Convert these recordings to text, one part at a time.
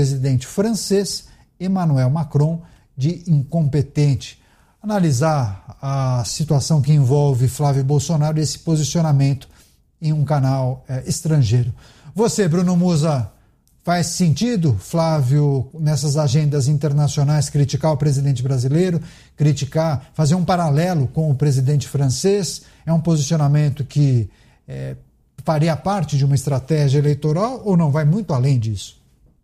presidente francês Emmanuel Macron de incompetente. Analisar a situação que envolve Flávio Bolsonaro e esse posicionamento em um canal estrangeiro. Você, Bruno Musa, faz sentido, Flávio, nessas agendas internacionais, criticar o presidente brasileiro, fazer um paralelo com o presidente francês? É um posicionamento que faria parte de uma estratégia eleitoral ou não vai muito além disso?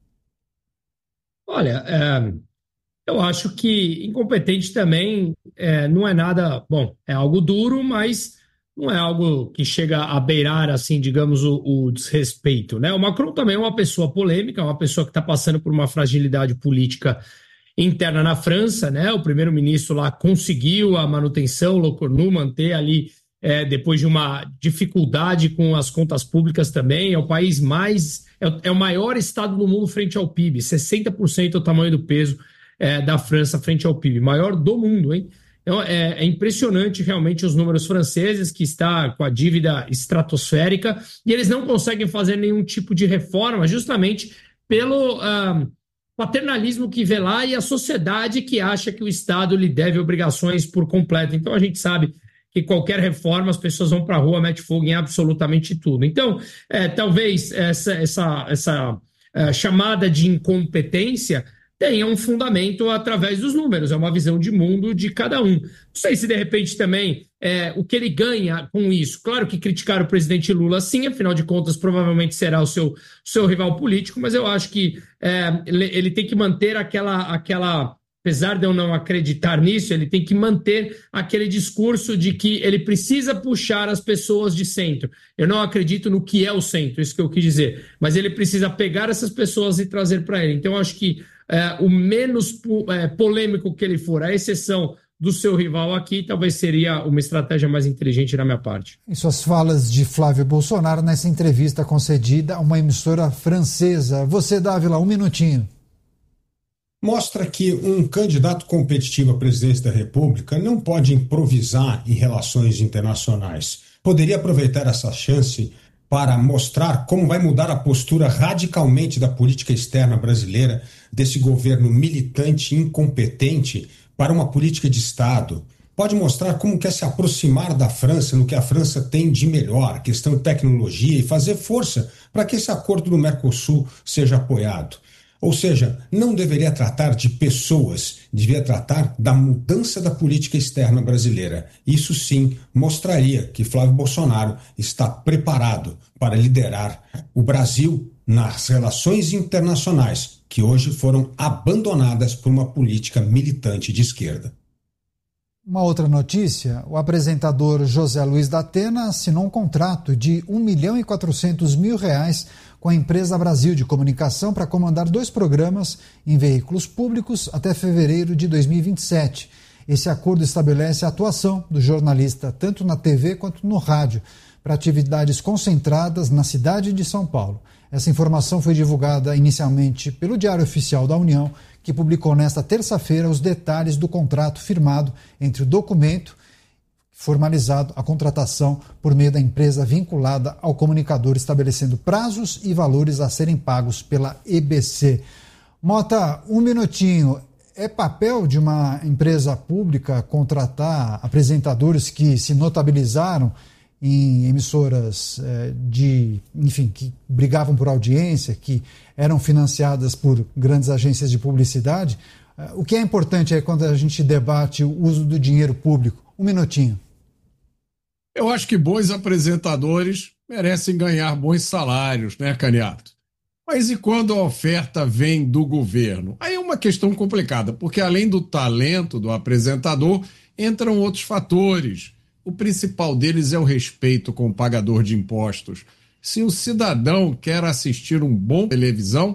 Olha, eu acho que incompetente também não é nada, bom, é algo duro, mas não é algo que chega a beirar, assim, digamos, o desrespeito, né? O Macron também é uma pessoa polêmica, uma pessoa que está passando por uma fragilidade política interna na França, né? O primeiro-ministro lá conseguiu a manutenção, Lecornu, manter ali, depois de uma dificuldade com as contas públicas também, é o país é o maior estado do mundo frente ao PIB, 60% é o tamanho do peso da França frente ao PIB, maior do mundo, hein? Então, é impressionante realmente os números franceses, que está com a dívida estratosférica, e eles não conseguem fazer nenhum tipo de reforma, justamente pelo paternalismo que vê lá e a sociedade que acha que o Estado lhe deve obrigações por completo. Então, a gente sabe que qualquer reforma, as pessoas vão para a rua, mete fogo em absolutamente tudo. Então, talvez essa chamada de incompetência tenha um fundamento através dos números, é uma visão de mundo de cada um. Não sei se, de repente, também o que ele ganha com isso. Claro que criticar o presidente Lula, sim, afinal de contas, provavelmente será o seu rival político, mas eu acho que ele tem que manter aquela, apesar de eu não acreditar nisso, ele tem que manter aquele discurso de que ele precisa puxar as pessoas de centro. Eu não acredito no que é o centro, isso que eu quis dizer, mas ele precisa pegar essas pessoas e trazer para ele. Então, eu acho que o menos polêmico que ele for, à exceção do seu rival aqui, talvez seria uma estratégia mais inteligente da minha parte. Em suas falas de Flávio Bolsonaro nessa entrevista concedida a uma emissora francesa. Você, Dávila, um minutinho. Mostra que um candidato competitivo à presidência da República não pode improvisar em relações internacionais. Poderia aproveitar essa chance para mostrar como vai mudar a postura radicalmente da política externa brasileira, desse governo militante e incompetente, para uma política de Estado. Pode mostrar como quer se aproximar da França, no que a França tem de melhor, questão de tecnologia, e fazer força para que esse acordo do Mercosul seja apoiado. Ou seja, não deveria tratar de pessoas, devia tratar da mudança da política externa brasileira. Isso sim mostraria que Flávio Bolsonaro está preparado para liderar o Brasil nas relações internacionais, que hoje foram abandonadas por uma política militante de esquerda. Uma outra notícia, o apresentador José Luiz da Atena assinou um contrato de R$1.400.000 com a empresa Brasil de Comunicação para comandar 2 programas em veículos públicos até fevereiro de 2027. Esse acordo estabelece a atuação do jornalista tanto na TV quanto no rádio, para atividades concentradas na cidade de São Paulo. Essa informação foi divulgada inicialmente pelo Diário Oficial da União, que publicou nesta terça-feira os detalhes do contrato firmado entre o documento formalizado a contratação por meio da empresa vinculada ao comunicador, estabelecendo prazos e valores a serem pagos pela EBC. Mota, um minutinho. É papel de uma empresa pública contratar apresentadores que se notabilizaram em emissoras que brigavam por audiência, que eram financiadas por grandes agências de publicidade? O que é importante é quando a gente debate o uso do dinheiro público. Um minutinho. Eu acho que bons apresentadores merecem ganhar bons salários, né, Caniato? Mas e quando a oferta vem do governo? Aí é uma questão complicada, porque além do talento do apresentador, entram outros fatores. O principal deles é o respeito com o pagador de impostos. Se o cidadão quer assistir um bom televisão,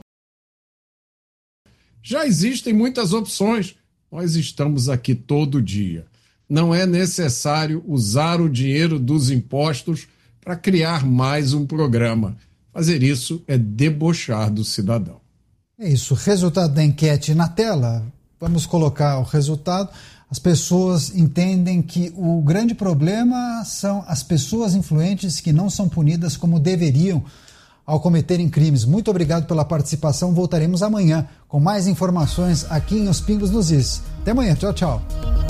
já existem muitas opções. Nós estamos aqui todo dia. Não é necessário usar o dinheiro dos impostos para criar mais um programa. Fazer isso é debochar do cidadão. É isso. Resultado da enquete na tela. Vamos colocar o resultado. As pessoas entendem que o grande problema são as pessoas influentes que não são punidas como deveriam. ao cometerem crimes. Muito obrigado pela participação. Voltaremos amanhã com mais informações aqui em Os Pingos nos Is. Até amanhã. Tchau, tchau.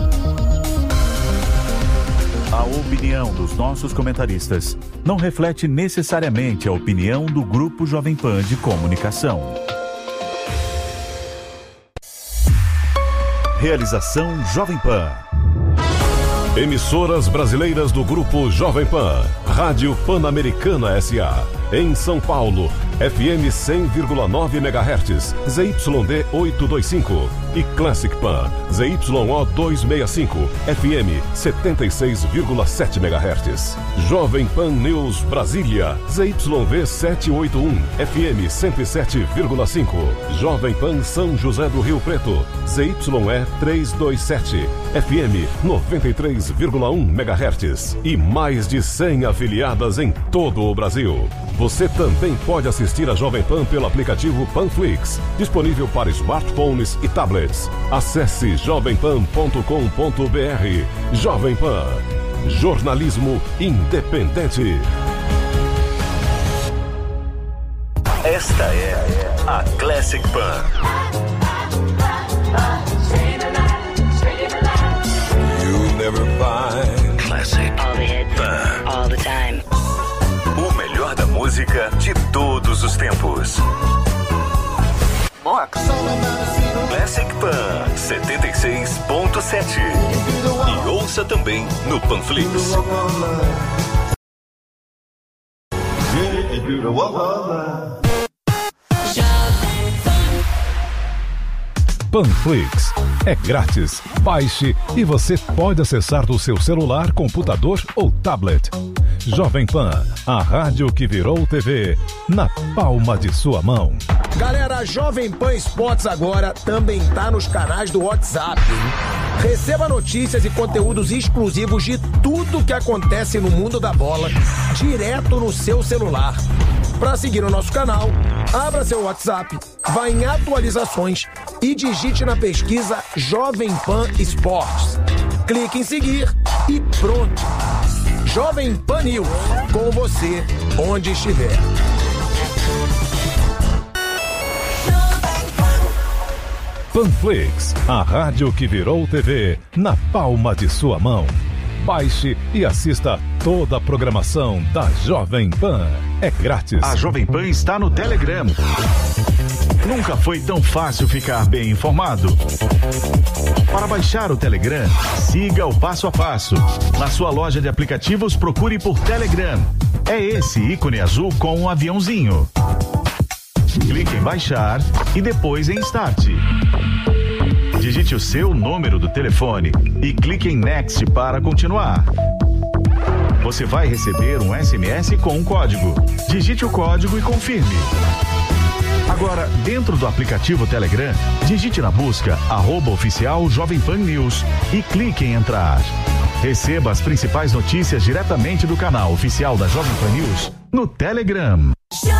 A opinião dos nossos comentaristas não reflete necessariamente a opinião do Grupo Jovem Pan de Comunicação. Realização Jovem Pan. Emissoras brasileiras do Grupo Jovem Pan. Rádio Pan-Americana S.A. Em São Paulo, FM 100,9 MHz, ZYD 825. E Classic Pan, ZYO 265, FM 76,7 MHz. Jovem Pan News Brasília, ZYV 781, FM 107,5. Jovem Pan São José do Rio Preto, ZYE 327, FM 93,1 MHz. E mais de 100 afiliadas em todo o Brasil. Você também pode assistir a Jovem Pan pelo aplicativo Panflix, disponível para smartphones e tablets. Acesse jovempan.com.br. Jovem Pan, jornalismo independente. Esta é a Classic Pan. You'll never find Classic All the hits, Pan. all the time. O melhor da música de todos os tempos. Classic Pan 76.7. E ouça também no Panflix. Panflix. É grátis. Baixe e você pode acessar do seu celular, computador ou tablet. Jovem Pan, a rádio que virou TV, na palma de sua mão. Galera, a Jovem Pan Esportes agora também tá nos canais do WhatsApp. Receba notícias e conteúdos exclusivos de tudo que acontece no mundo da bola, direto no seu celular. Para seguir o nosso canal, abra seu WhatsApp, vá em atualizações e digite na pesquisa Jovem Pan Esportes. Clique em seguir e pronto. Jovem Pan News, com você onde estiver. Panflix, a rádio que virou TV, na palma de sua mão. Baixe e assista toda a programação da Jovem Pan. É grátis. A Jovem Pan está no Telegram. Nunca foi tão fácil ficar bem informado. Para baixar o Telegram, siga o passo a passo. Na sua loja de aplicativos, procure por Telegram. É esse ícone azul com um aviãozinho. Clique em baixar e depois em Start. Digite o seu número do telefone e clique em Next para continuar. Você vai receber um SMS com um código. Digite o código e confirme. Agora, dentro do aplicativo Telegram, digite na busca @oficial Jovem Pan News e clique em entrar. Receba as principais notícias diretamente do canal oficial da Jovem Pan News no Telegram.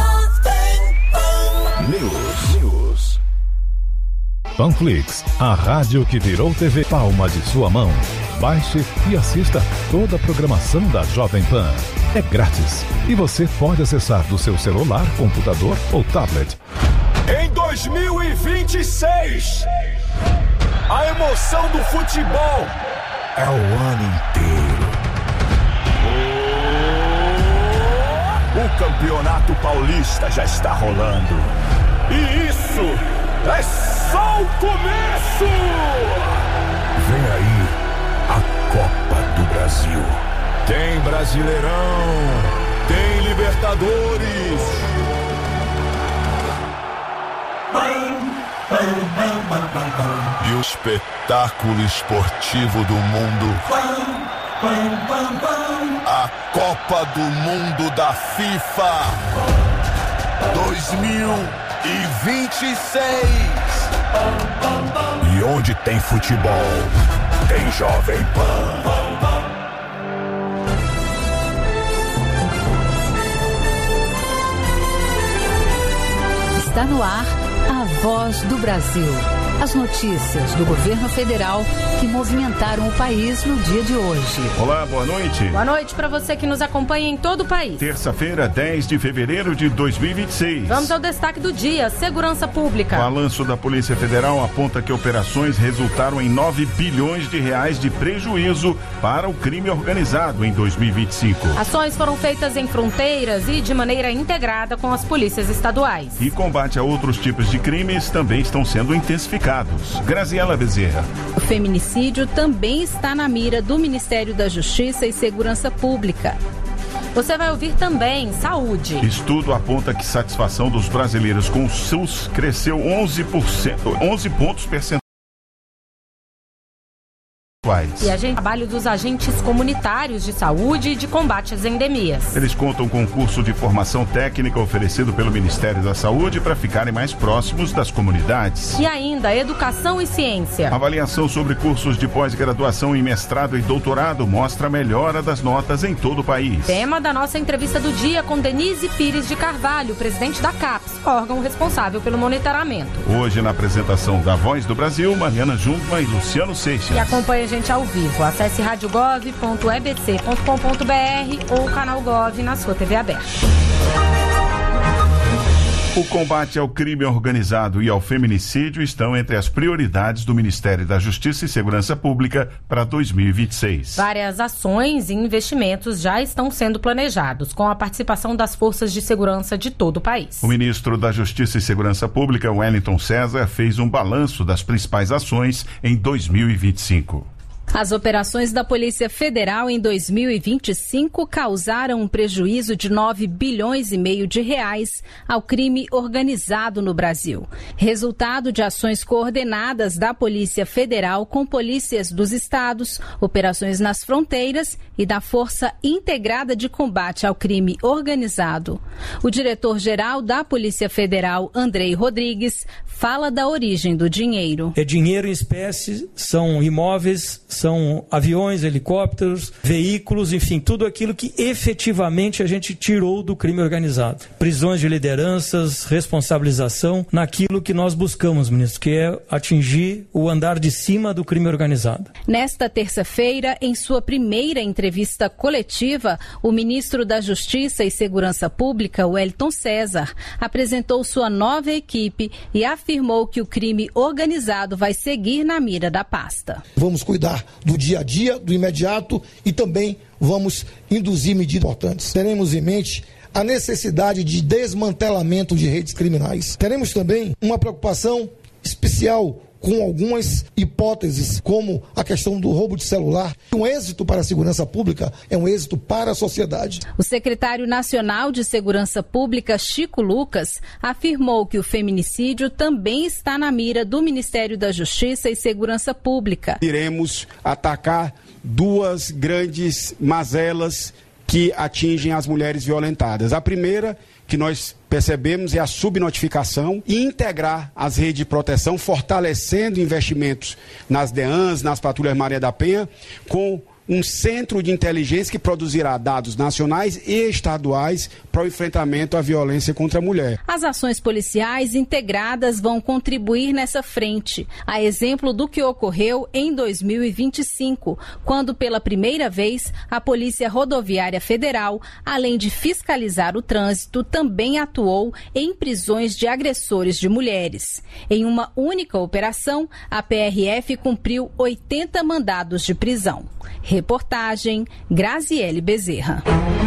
News. Panflix, a rádio que virou TV, palma de sua mão. Baixe e assista toda a programação da Jovem Pan. É grátis e você pode acessar do seu celular, computador ou tablet. Em 2026, a emoção do futebol é o ano inteiro. O Campeonato Paulista já está rolando. E isso é só o começo! Vem aí a Copa do Brasil. Tem Brasileirão, tem Libertadores. E o espetáculo esportivo do mundo. A Copa do Mundo da FIFA 2026. E onde tem futebol, tem Jovem Pan. Está no ar a Voz do Brasil. As notícias do governo federal que movimentaram o país no dia de hoje. Olá, boa noite. Boa noite para você que nos acompanha em todo o país. Terça-feira, 10 de fevereiro de 2026. Vamos ao destaque do dia: segurança pública. Balanço da Polícia Federal aponta que operações resultaram em 9 bilhões de reais de prejuízo para o crime organizado em 2025. Ações foram feitas em fronteiras e de maneira integrada com as polícias estaduais. E combate a outros tipos de crimes também estão sendo intensificados. Graziela Bezerra. O feminicídio também está na mira do Ministério da Justiça e Segurança Pública. Você vai ouvir também saúde. Estudo aponta que satisfação dos brasileiros com o SUS cresceu 11 pontos percentuais. E a gente trabalha dos agentes comunitários de saúde e de combate às endemias. Eles contam com um curso de formação técnica oferecido pelo Ministério da Saúde para ficarem mais próximos das comunidades. E ainda educação e ciência. Avaliação sobre cursos de pós-graduação em mestrado e doutorado mostra a melhora das notas em todo o país. Tema da nossa entrevista do dia com Denise Pires de Carvalho, presidente da CAPES, órgão responsável pelo monitoramento. Hoje na apresentação da Voz do Brasil, Mariana Jungmann e Luciano Seixas. E acompanha a gente ao vivo. Acesse radiogov.ebc.com.br ou o canal Gov na sua TV aberta. O combate ao crime organizado e ao feminicídio estão entre as prioridades do Ministério da Justiça e Segurança Pública para 2026. Várias ações e investimentos já estão sendo planejados, com a participação das forças de segurança de todo o país. O ministro da Justiça e Segurança Pública, Wellington César, fez um balanço das principais ações em 2025. As operações da Polícia Federal em 2025 causaram um prejuízo de 9 bilhões e meio de reais ao crime organizado no Brasil. Resultado de ações coordenadas da Polícia Federal com polícias dos estados, operações nas fronteiras e da Força Integrada de Combate ao Crime Organizado. O diretor-geral da Polícia Federal, Andrei Rodrigues, fala da origem do dinheiro. É dinheiro em espécie, são imóveis, são aviões, helicópteros, veículos, enfim, tudo aquilo que efetivamente a gente tirou do crime organizado. Prisões de lideranças, responsabilização naquilo que nós buscamos, ministro, que é atingir o andar de cima do crime organizado. Nesta terça-feira, em sua primeira entrevista coletiva, o ministro da Justiça e Segurança Pública, Wellington César, apresentou sua nova equipe e afirmou que o crime organizado vai seguir na mira da pasta. Vamos cuidar do dia a dia, do imediato e também vamos induzir medidas importantes. Teremos em mente a necessidade de desmantelamento de redes criminais. Teremos também uma preocupação especial com algumas hipóteses, como a questão do roubo de celular. Um êxito para a segurança pública é um êxito para a sociedade. O secretário nacional de Segurança Pública, Chico Lucas, afirmou que o feminicídio também está na mira do Ministério da Justiça e Segurança Pública. Iremos atacar duas grandes mazelas que atingem as mulheres violentadas. A primeira, que nós percebemos, é a subnotificação e integrar as redes de proteção, fortalecendo investimentos nas DEANs, nas patrulhas Maria da Penha, com um centro de inteligência que produzirá dados nacionais e estaduais para o enfrentamento à violência contra a mulher. As ações policiais integradas vão contribuir nessa frente, a exemplo do que ocorreu em 2025, quando pela primeira vez a Polícia Rodoviária Federal, além de fiscalizar o trânsito, também atuou em prisões de agressores de mulheres. Em uma única operação, a PRF cumpriu 80 mandados de prisão. Reportagem Graziele Bezerra.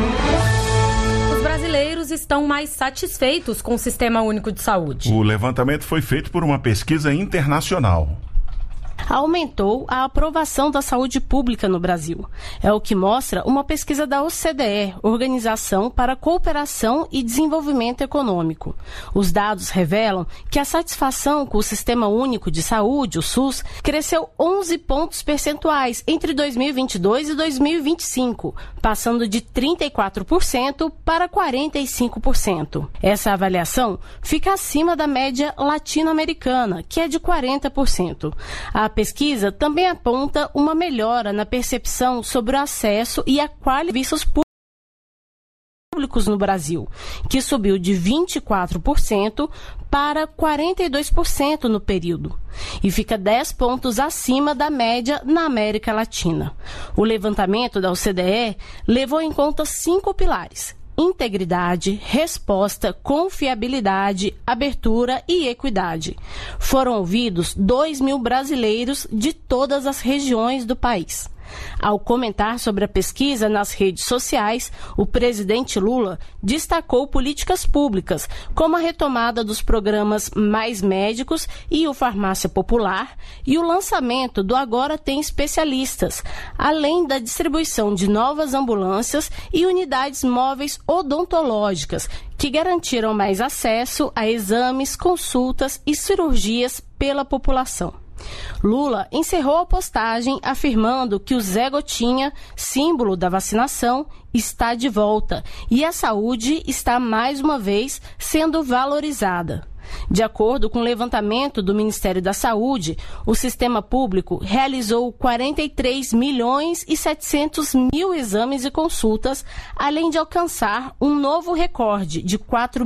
Os brasileiros estão mais satisfeitos com o Sistema Único de Saúde. O levantamento foi feito por uma pesquisa internacional. Aumentou a aprovação da saúde pública no Brasil. É o que mostra uma pesquisa da OCDE, Organização para a Cooperação e Desenvolvimento Econômico. Os dados revelam que a satisfação com o Sistema Único de Saúde, o SUS, cresceu 11 pontos percentuais entre 2022 e 2025, passando de 34% para 45%. Essa avaliação fica acima da média latino-americana, que é de 40%. A pesquisa também aponta uma melhora na percepção sobre o acesso e a qualidade de serviços públicos públicos no Brasil, que subiu de 24% para 42% no período, e fica 10 pontos acima da média na América Latina. O levantamento da OCDE levou em conta 5 pilares: integridade, resposta, confiabilidade, abertura e equidade. Foram ouvidos 2.000 brasileiros de todas as regiões do país. Ao comentar sobre a pesquisa nas redes sociais, o presidente Lula destacou políticas públicas, como a retomada dos programas Mais Médicos e o Farmácia Popular e o lançamento do Agora Tem Especialistas, além da distribuição de novas ambulâncias e unidades móveis odontológicas, que garantiram mais acesso a exames, consultas e cirurgias pela população. Lula encerrou a postagem afirmando que o Zé Gotinha, símbolo da vacinação, está de volta e a saúde está mais uma vez sendo valorizada. De acordo com o levantamento do Ministério da Saúde, o sistema público realizou 43.700.000 exames e consultas, além de alcançar um novo recorde de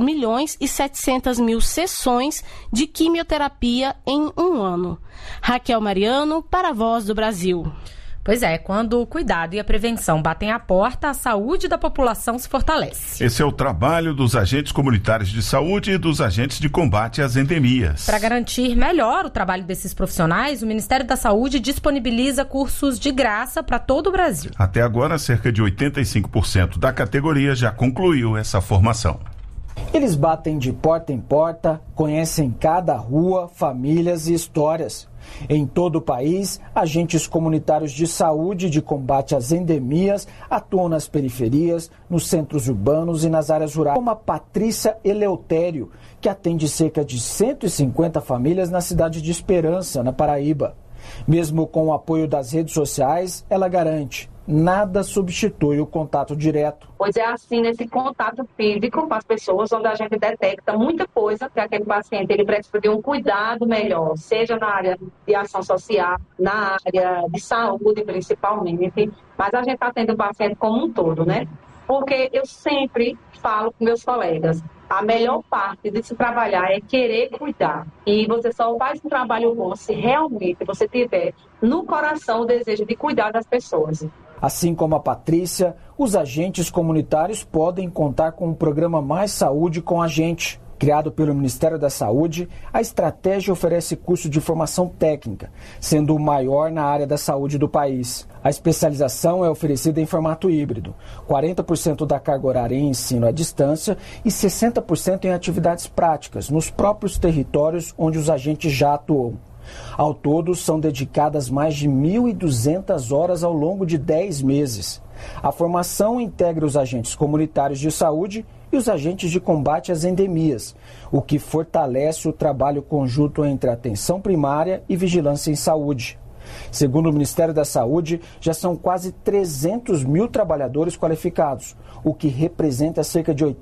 4.700.000 sessões de quimioterapia em um ano. Raquel Mariano, para a Voz do Brasil. Pois é, quando o cuidado e a prevenção batem à porta, a saúde da população se fortalece. Esse é o trabalho dos agentes comunitários de saúde e dos agentes de combate às endemias. Para garantir melhor o trabalho desses profissionais, o Ministério da Saúde disponibiliza cursos de graça para todo o Brasil. Até agora, cerca de 85% da categoria já concluiu essa formação. Eles batem de porta em porta, conhecem cada rua, famílias e histórias. Em todo o país, agentes comunitários de saúde e de combate às endemias atuam nas periferias, nos centros urbanos e nas áreas rurais, como a Patrícia Eleutério, que atende cerca de 150 famílias na cidade de Esperança, na Paraíba. Mesmo com o apoio das redes sociais, ela garante: nada substitui o contato direto. Pois é assim, nesse contato físico com as pessoas, onde a gente detecta muita coisa que aquele paciente ele precisa de um cuidado melhor, seja na área de ação social, na área de saúde principalmente, mas a gente atende o paciente como um todo, né? Porque eu sempre falo com meus colegas, a melhor parte de se trabalhar é querer cuidar. E você só faz um trabalho bom se realmente você tiver no coração o desejo de cuidar das pessoas. Assim como a Patrícia, os agentes comunitários podem contar com o programa Mais Saúde com a Gente. Criado pelo Ministério da Saúde, a estratégia oferece curso de formação técnica, sendo o maior na área da saúde do país. A especialização é oferecida em formato híbrido, 40% da carga horária em ensino à distância e 60% em atividades práticas, nos próprios territórios onde os agentes já atuam. Ao todo, são dedicadas mais de 1.200 horas ao longo de 10 meses. A formação integra os agentes comunitários de saúde e os agentes de combate às endemias, o que fortalece o trabalho conjunto entre atenção primária e vigilância em saúde. Segundo o Ministério da Saúde, já são quase 300.000 trabalhadores qualificados, o que representa cerca de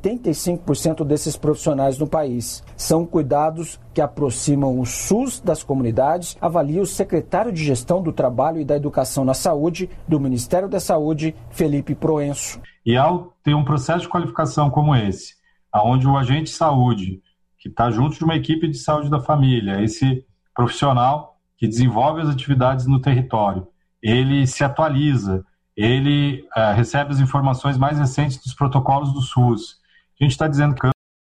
85% desses profissionais no país. São cuidados que aproximam o SUS das comunidades, avalia o secretário de Gestão do Trabalho e da Educação na Saúde do Ministério da Saúde, Felipe Proenço. E ao ter um processo de qualificação como esse, onde o agente de saúde, que está junto de uma equipe de saúde da família, esse profissional que desenvolve as atividades no território, ele se atualiza, ele recebe as informações mais recentes dos protocolos do SUS. A gente está dizendo que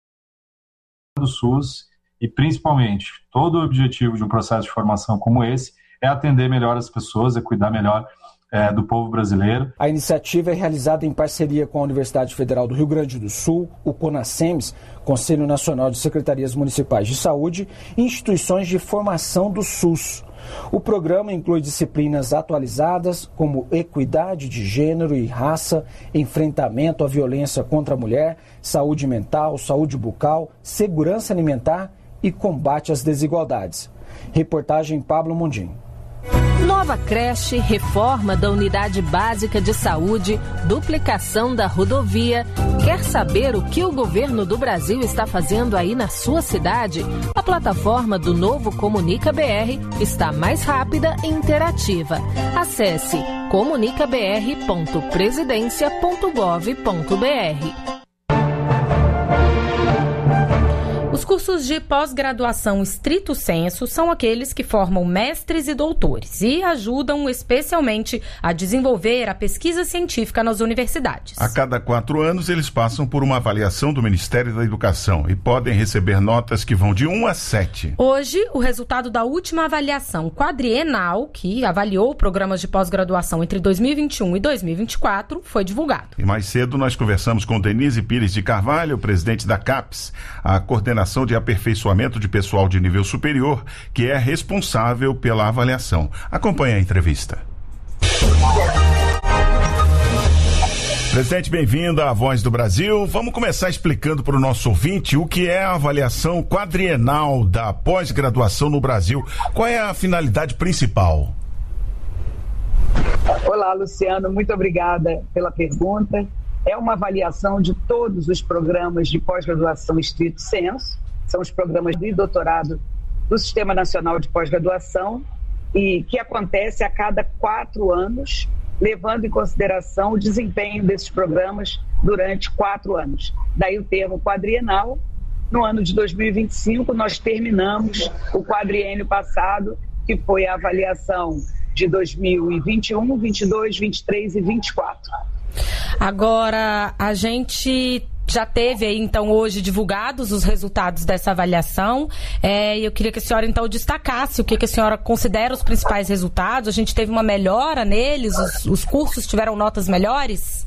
do SUS, e principalmente todo o objetivo de um processo de formação como esse é atender melhor as pessoas, é cuidar melhor do povo brasileiro. A iniciativa é realizada em parceria com a Universidade Federal do Rio Grande do Sul, o CONASEMS, Conselho Nacional de Secretarias Municipais de Saúde, e instituições de formação do SUS. O programa inclui disciplinas atualizadas como equidade de gênero e raça, enfrentamento à violência contra a mulher, saúde mental, saúde bucal, segurança alimentar e combate às desigualdades. Reportagem Pablo Mundim. Nova creche, reforma da unidade básica de saúde, duplicação da rodovia. Quer saber o que o governo do Brasil está fazendo aí na sua cidade? A plataforma do Novo Comunica BR está mais rápida e interativa. Acesse comunicabr.presidencia.gov.br. cursos de pós-graduação estrito sensu são aqueles que formam mestres e doutores e ajudam especialmente a desenvolver a pesquisa científica nas universidades. A cada 4 anos, eles passam por uma avaliação do Ministério da Educação e podem receber notas que vão de 1 a 7. Hoje, o resultado da última avaliação quadrienal, que avaliou programas de pós-graduação entre 2021 e 2024, foi divulgado. E mais cedo nós conversamos com Denise Pires de Carvalho, presidente da CAPES, a Coordenação de Aperfeiçoamento de Pessoal de Nível Superior, que é responsável pela avaliação. Acompanhe a entrevista. Presidente, bem-vindo à Voz do Brasil. Vamos começar explicando para o nosso ouvinte o que é a avaliação quadrienal da pós-graduação no Brasil. Qual é a finalidade principal? Olá, Luciano, muito obrigada pela pergunta. É uma avaliação de todos os programas de pós-graduação estrito sensu, são os programas de doutorado do Sistema Nacional de Pós-Graduação, e que acontece a cada 4 anos, levando em consideração o desempenho desses programas durante 4 anos. Daí o termo quadrienal. No ano de 2025, nós terminamos o quadriênio passado, que foi a avaliação de 2021, 22, 23 e 24. Agora, a gente já teve aí, então, hoje divulgados os resultados dessa avaliação. Eu queria que a senhora, então, destacasse o que a senhora considera os principais resultados. A gente teve uma melhora neles? Os cursos tiveram notas melhores?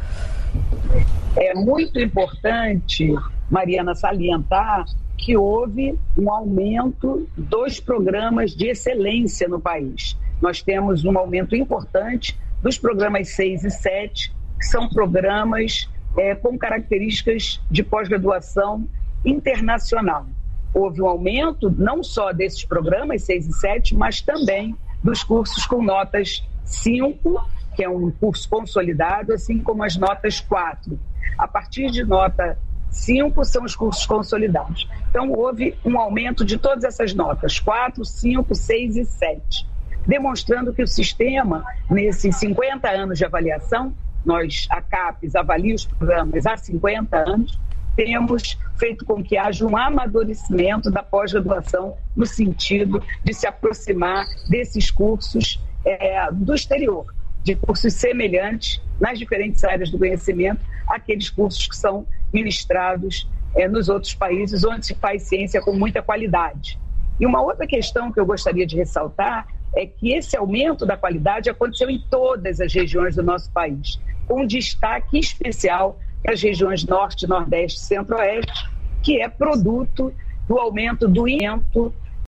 É muito importante, Mariana, salientar que houve um aumento dos programas de excelência no país. Nós temos um aumento importante dos programas 6 e 7, que são programas com características de pós-graduação internacional. Houve um aumento não só desses programas 6 e 7, mas também dos cursos com notas 5, que é um curso consolidado, assim como as notas 4. A partir de nota 5 são os cursos consolidados. Então, houve um aumento de todas essas notas, 4, 5, 6 e 7. Demonstrando que o sistema, nesses 50 anos de avaliação, a CAPES avalia os programas há 50 anos, temos feito com que haja um amadurecimento da pós-graduação no sentido de se aproximar desses cursos do exterior, de cursos semelhantes nas diferentes áreas do conhecimento, àqueles cursos que são ministrados nos outros países, onde se faz ciência com muita qualidade. E uma outra questão que eu gostaria de ressaltar é que esse aumento da qualidade aconteceu em todas as regiões do nosso país, com um destaque especial para as regiões Norte, Nordeste e Centro-Oeste, que é produto do aumento do IENTO,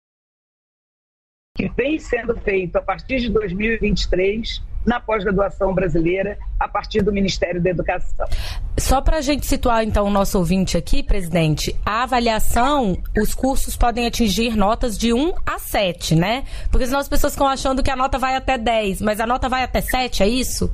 que vem sendo feito a partir de 2023 na pós-graduação brasileira, a partir do Ministério da Educação. Só para a gente situar, então, o nosso ouvinte aqui, presidente, a avaliação, os cursos podem atingir notas de 1 a 7, né? Porque senão as pessoas ficam achando que a nota vai até 10, mas a nota vai até 7, é isso?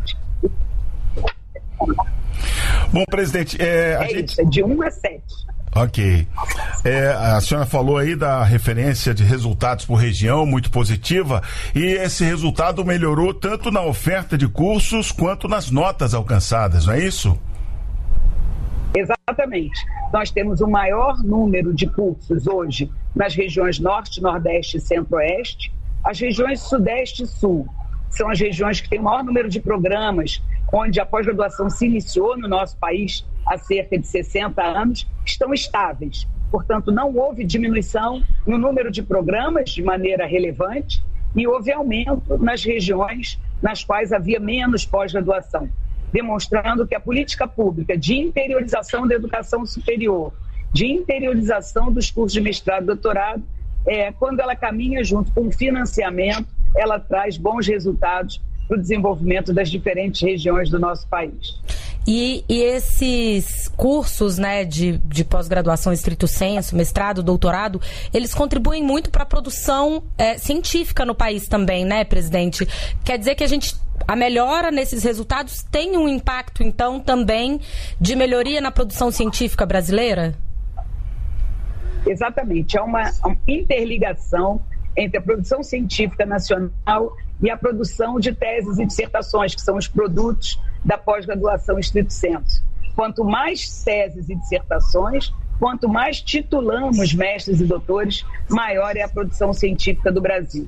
Bom, presidente, isso, de 1 a 7. Ok. A senhora falou aí da referência de resultados por região, muito positiva, e esse resultado melhorou tanto na oferta de cursos quanto nas notas alcançadas, não é isso? Exatamente. Nós temos o maior número de cursos hoje nas regiões Norte, Nordeste e Centro-Oeste. As regiões Sudeste e Sul são as regiões que têm o maior número de programas onde a pós-graduação se iniciou no nosso país há cerca de 60 anos, estão estáveis. Portanto, não houve diminuição no número de programas de maneira relevante e houve aumento nas regiões nas quais havia menos pós-graduação, demonstrando que a política pública de interiorização da educação superior, de interiorização dos cursos de mestrado e doutorado, quando ela caminha junto com o financiamento, ela traz bons resultados para o desenvolvimento das diferentes regiões do nosso país. E esses cursos, né, de pós-graduação estrito sensu, mestrado, doutorado, eles contribuem muito para a produção científica no país também, né, presidente? Quer dizer que a melhora nesses resultados tem um impacto, então, também de melhoria na produção científica brasileira? Exatamente. É uma interligação entre a produção científica nacional e a produção de teses e dissertações, que são os produtos da pós-graduação estrito sensu. Quanto mais teses e dissertações, quanto mais titulamos mestres e doutores, maior é a produção científica do Brasil.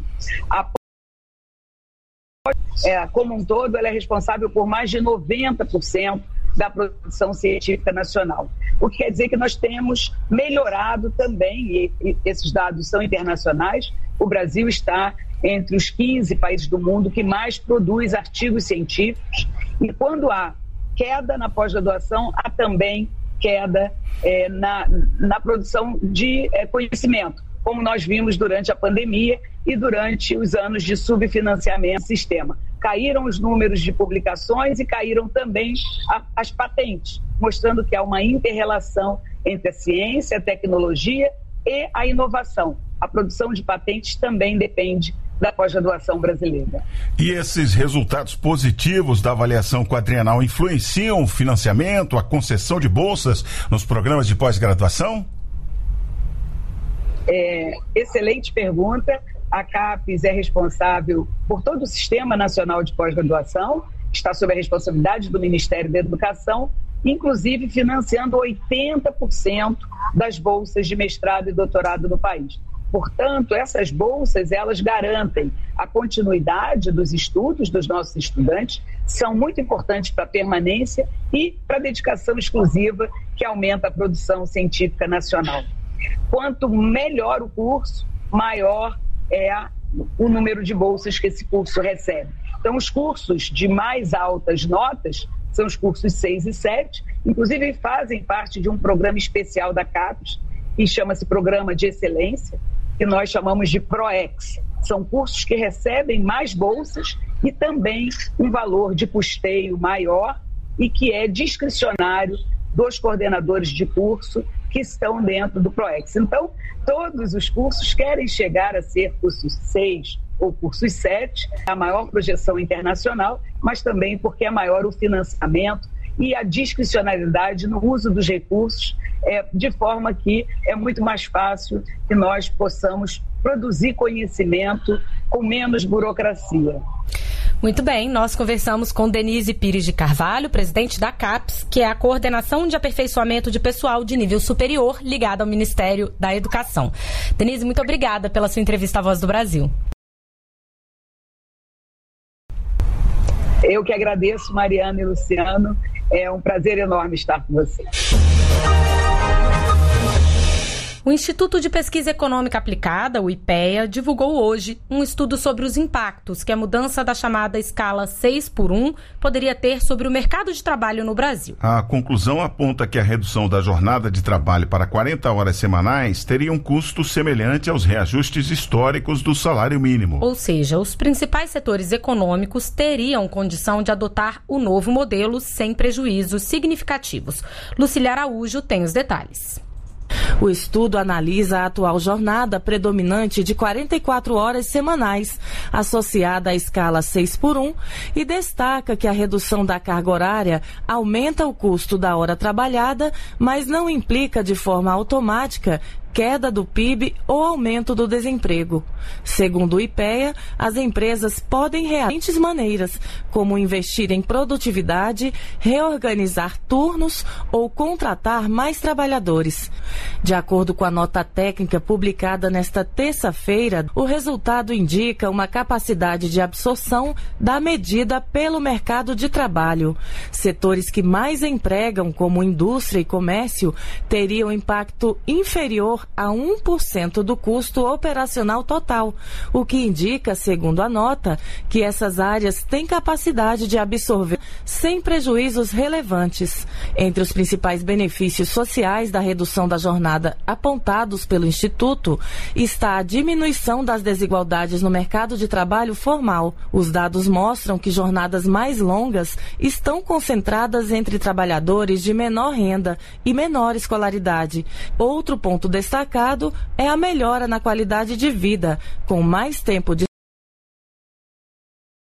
Como um todo, ela é responsável por mais de 90% da produção científica nacional. O que quer dizer que nós temos melhorado também, e esses dados são internacionais. O Brasil está entre os 15 países do mundo que mais produz artigos científicos, e quando há queda na pós-graduação, há também queda na produção de conhecimento, como nós vimos durante a pandemia e durante os anos de subfinanciamento do sistema. Caíram os números de publicações e caíram também as patentes, mostrando que há uma inter-relação entre a ciência, a tecnologia e a inovação. A produção de patentes também depende da pós-graduação brasileira. E esses resultados positivos da avaliação quadrienal influenciam o financiamento, a concessão de bolsas nos programas de pós-graduação? Excelente pergunta. A CAPES é responsável por todo o Sistema Nacional de Pós-Graduação, está sob a responsabilidade do Ministério da Educação, inclusive financiando 80% das bolsas de mestrado e doutorado no país. Portanto, essas bolsas, elas garantem a continuidade dos estudos dos nossos estudantes, são muito importantes para a permanência e para a dedicação exclusiva, que aumenta a produção científica nacional. Quanto melhor o curso, maior é o número de bolsas que esse curso recebe. Então, os cursos de mais altas notas são os cursos 6 e 7, inclusive fazem parte de um programa especial da CAPES, que chama-se Programa de Excelência, que nós chamamos de PROEX. São cursos que recebem mais bolsas e também um valor de custeio maior e que é discricionário dos coordenadores de curso que estão dentro do PROEX. Então, todos os cursos querem chegar a ser cursos 6 ou cursos 7, a maior projeção internacional, mas também porque é maior o financiamento e a discricionalidade no uso dos recursos, de forma que é muito mais fácil que nós possamos produzir conhecimento com menos burocracia. Muito bem, nós conversamos com Denise Pires de Carvalho, presidente da CAPES, que é a Coordenação de Aperfeiçoamento de Pessoal de Nível Superior ligada ao Ministério da Educação. Denise, muito obrigada pela sua entrevista à Voz do Brasil. Eu que agradeço, Mariana e Luciano. É um prazer enorme estar com vocês. O Instituto de Pesquisa Econômica Aplicada, o IPEA, divulgou hoje um estudo sobre os impactos que a mudança da chamada escala 6x1 poderia ter sobre o mercado de trabalho no Brasil. A conclusão aponta que a redução da jornada de trabalho para 40 horas semanais teria um custo semelhante aos reajustes históricos do salário mínimo. Ou seja, os principais setores econômicos teriam condição de adotar o novo modelo sem prejuízos significativos. Lucília Araújo tem os detalhes. O estudo analisa a atual jornada predominante de 44 horas semanais, associada à escala 6x1, e destaca que a redução da carga horária aumenta o custo da hora trabalhada, mas não implica de forma automática queda do PIB ou aumento do desemprego. Segundo o IPEA, as empresas podem reagir de diferentes maneiras, como investir em produtividade, reorganizar turnos ou contratar mais trabalhadores. De acordo com a nota técnica publicada nesta terça-feira, o resultado indica uma capacidade de absorção da medida pelo mercado de trabalho. Setores que mais empregam, como indústria e comércio, teriam impacto inferior a 1% do custo operacional total, o que indica, segundo a nota, que essas áreas têm capacidade de absorver sem prejuízos relevantes. Entre os principais benefícios sociais da redução da jornada apontados pelo Instituto está a diminuição das desigualdades no mercado de trabalho formal. Os dados mostram que jornadas mais longas estão concentradas entre trabalhadores de menor renda e menor escolaridade. Outro ponto destacado é a melhora na qualidade de vida, com mais tempo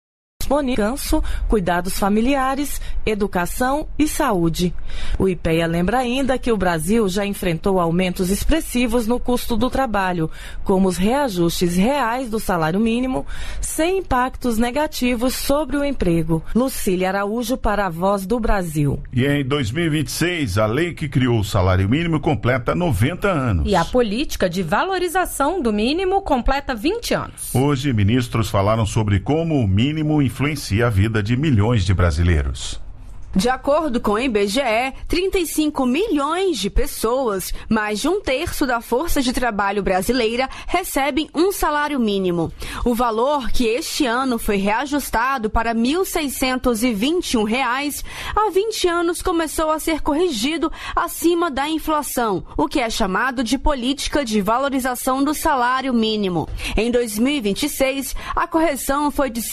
disponíveis, cuidados familiares, educação e saúde. O IPEA lembra ainda que o Brasil já enfrentou aumentos expressivos no custo do trabalho, como os reajustes reais do salário mínimo, sem impactos negativos sobre o emprego. Lucília Araújo para a Voz do Brasil. E em 2026, a lei que criou o salário mínimo completa 90 anos. E a política de valorização do mínimo completa 20 anos. Hoje, ministros falaram sobre como o mínimo influencia a vida de milhões de brasileiros. De acordo com o IBGE, 35 milhões de pessoas, mais de um terço da força de trabalho brasileira, recebem um salário mínimo. O valor, que este ano foi reajustado para R$ 1.621, há 20 anos começou a ser corrigido acima da inflação, o que é chamado de política de valorização do salário mínimo. Em 2026, a correção foi de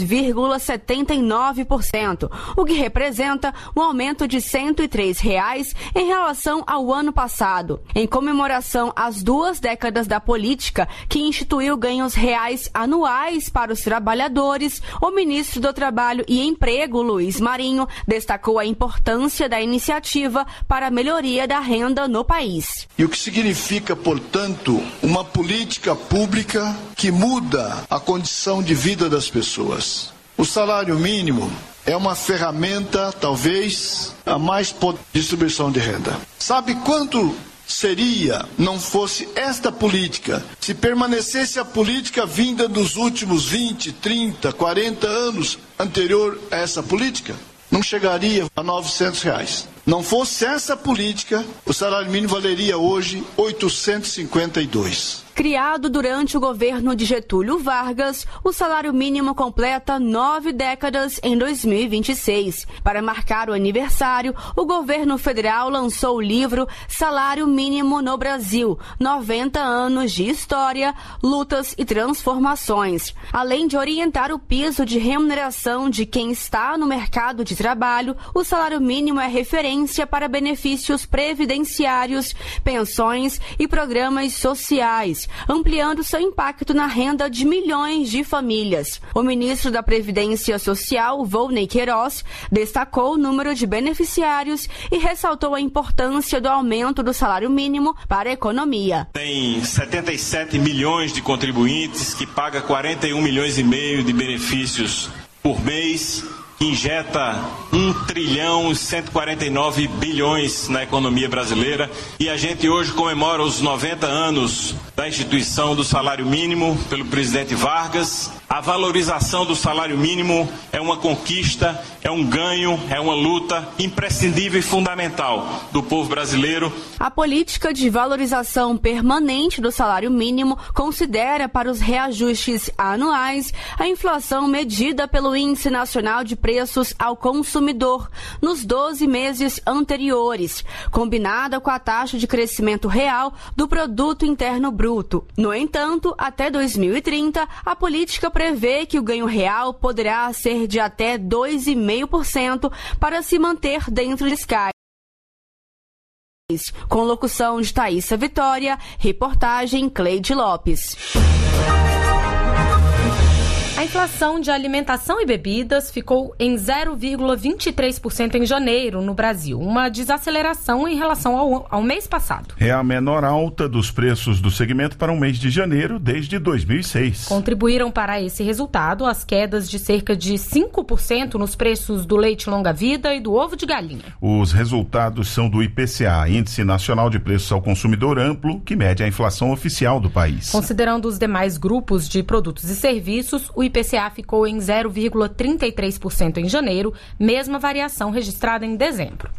6,79%, o que representa um aumento de R$ 103 em relação ao ano passado. Em comemoração às 2 décadas da política que instituiu ganhos reais anuais para os trabalhadores, o ministro do Trabalho e Emprego, Luiz Marinho, destacou a importância da iniciativa para a melhoria da renda no país. E o que significa, portanto, uma política pública que muda a condição de vida das pessoas. O salário mínimo é uma ferramenta, talvez, a mais potente distribuição de renda. Sabe quanto seria, não fosse esta política, se permanecesse a política vinda dos últimos 20, 30, 40 anos anterior a essa política? Não chegaria a R$ 900. Não fosse essa política, o salário mínimo valeria hoje R$ 852. Criado durante o governo de Getúlio Vargas, o salário mínimo completa 9 décadas em 2026. Para marcar o aniversário, o governo federal lançou o livro Salário Mínimo no Brasil, 90 anos de história, lutas e transformações. Além de orientar o piso de remuneração de quem está no mercado de trabalho, o salário mínimo é referência para benefícios previdenciários, pensões e programas sociais, ampliando seu impacto na renda de milhões de famílias. O ministro da Previdência Social, Volney Queiroz, destacou o número de beneficiários e ressaltou a importância do aumento do salário mínimo para a economia. Tem 77 milhões de contribuintes que paga 41 milhões e meio de benefícios por mês, injeta 1,149 bilhões na economia brasileira, e a gente hoje comemora os 90 anos da instituição do salário mínimo pelo presidente Vargas. A valorização do salário mínimo é uma conquista, é um ganho, é uma luta imprescindível e fundamental do povo brasileiro. A política de valorização permanente do salário mínimo considera para os reajustes anuais a inflação medida pelo Índice Nacional de Preços ao Consumidor nos 12 meses anteriores, combinada com a taxa de crescimento real do Produto Interno Bruto. No entanto, até 2030, a política prevê que o ganho real poderá ser de até 2,5% para se manter dentro de fiscais. Com locução de Thaísa Vitória, reportagem Cleide Lopes. A inflação de alimentação e bebidas ficou em 0,23% em janeiro no Brasil, uma desaceleração em relação ao mês passado. É a menor alta dos preços do segmento para o mês de janeiro desde 2006. Contribuíram para esse resultado as quedas de cerca de 5% nos preços do leite longa-vida e do ovo de galinha. Os resultados são do IPCA, Índice Nacional de Preços ao Consumidor Amplo, que mede a inflação oficial do país. Considerando os demais grupos de produtos e serviços, o IPCA ficou em 0,33% em janeiro, mesma variação registrada em dezembro.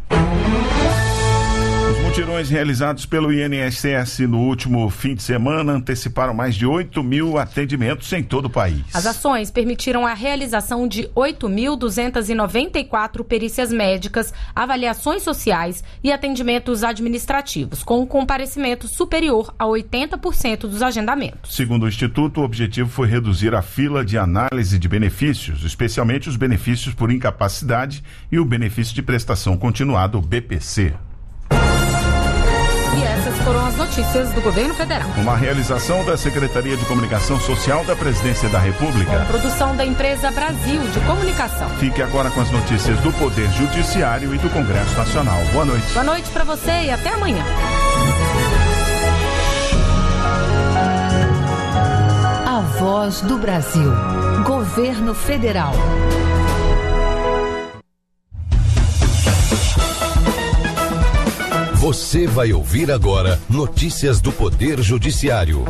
Os mutirões realizados pelo INSS no último fim de semana anteciparam mais de 8 mil atendimentos em todo o país. As ações permitiram a realização de 8.294 perícias médicas, avaliações sociais e atendimentos administrativos, com um comparecimento superior a 80% dos agendamentos. Segundo o Instituto, o objetivo foi reduzir a fila de análise de benefícios, especialmente os benefícios por incapacidade e o benefício de prestação continuada, o BPC. E essa essas foram as notícias do Governo Federal. Uma realização da Secretaria de Comunicação Social da Presidência da República. Com produção da empresa Brasil de Comunicação. Fique agora com as notícias do Poder Judiciário e do Congresso Nacional. Boa noite. Boa noite para você e até amanhã. A Voz do Brasil. Governo Federal. Você vai ouvir agora notícias do Poder Judiciário.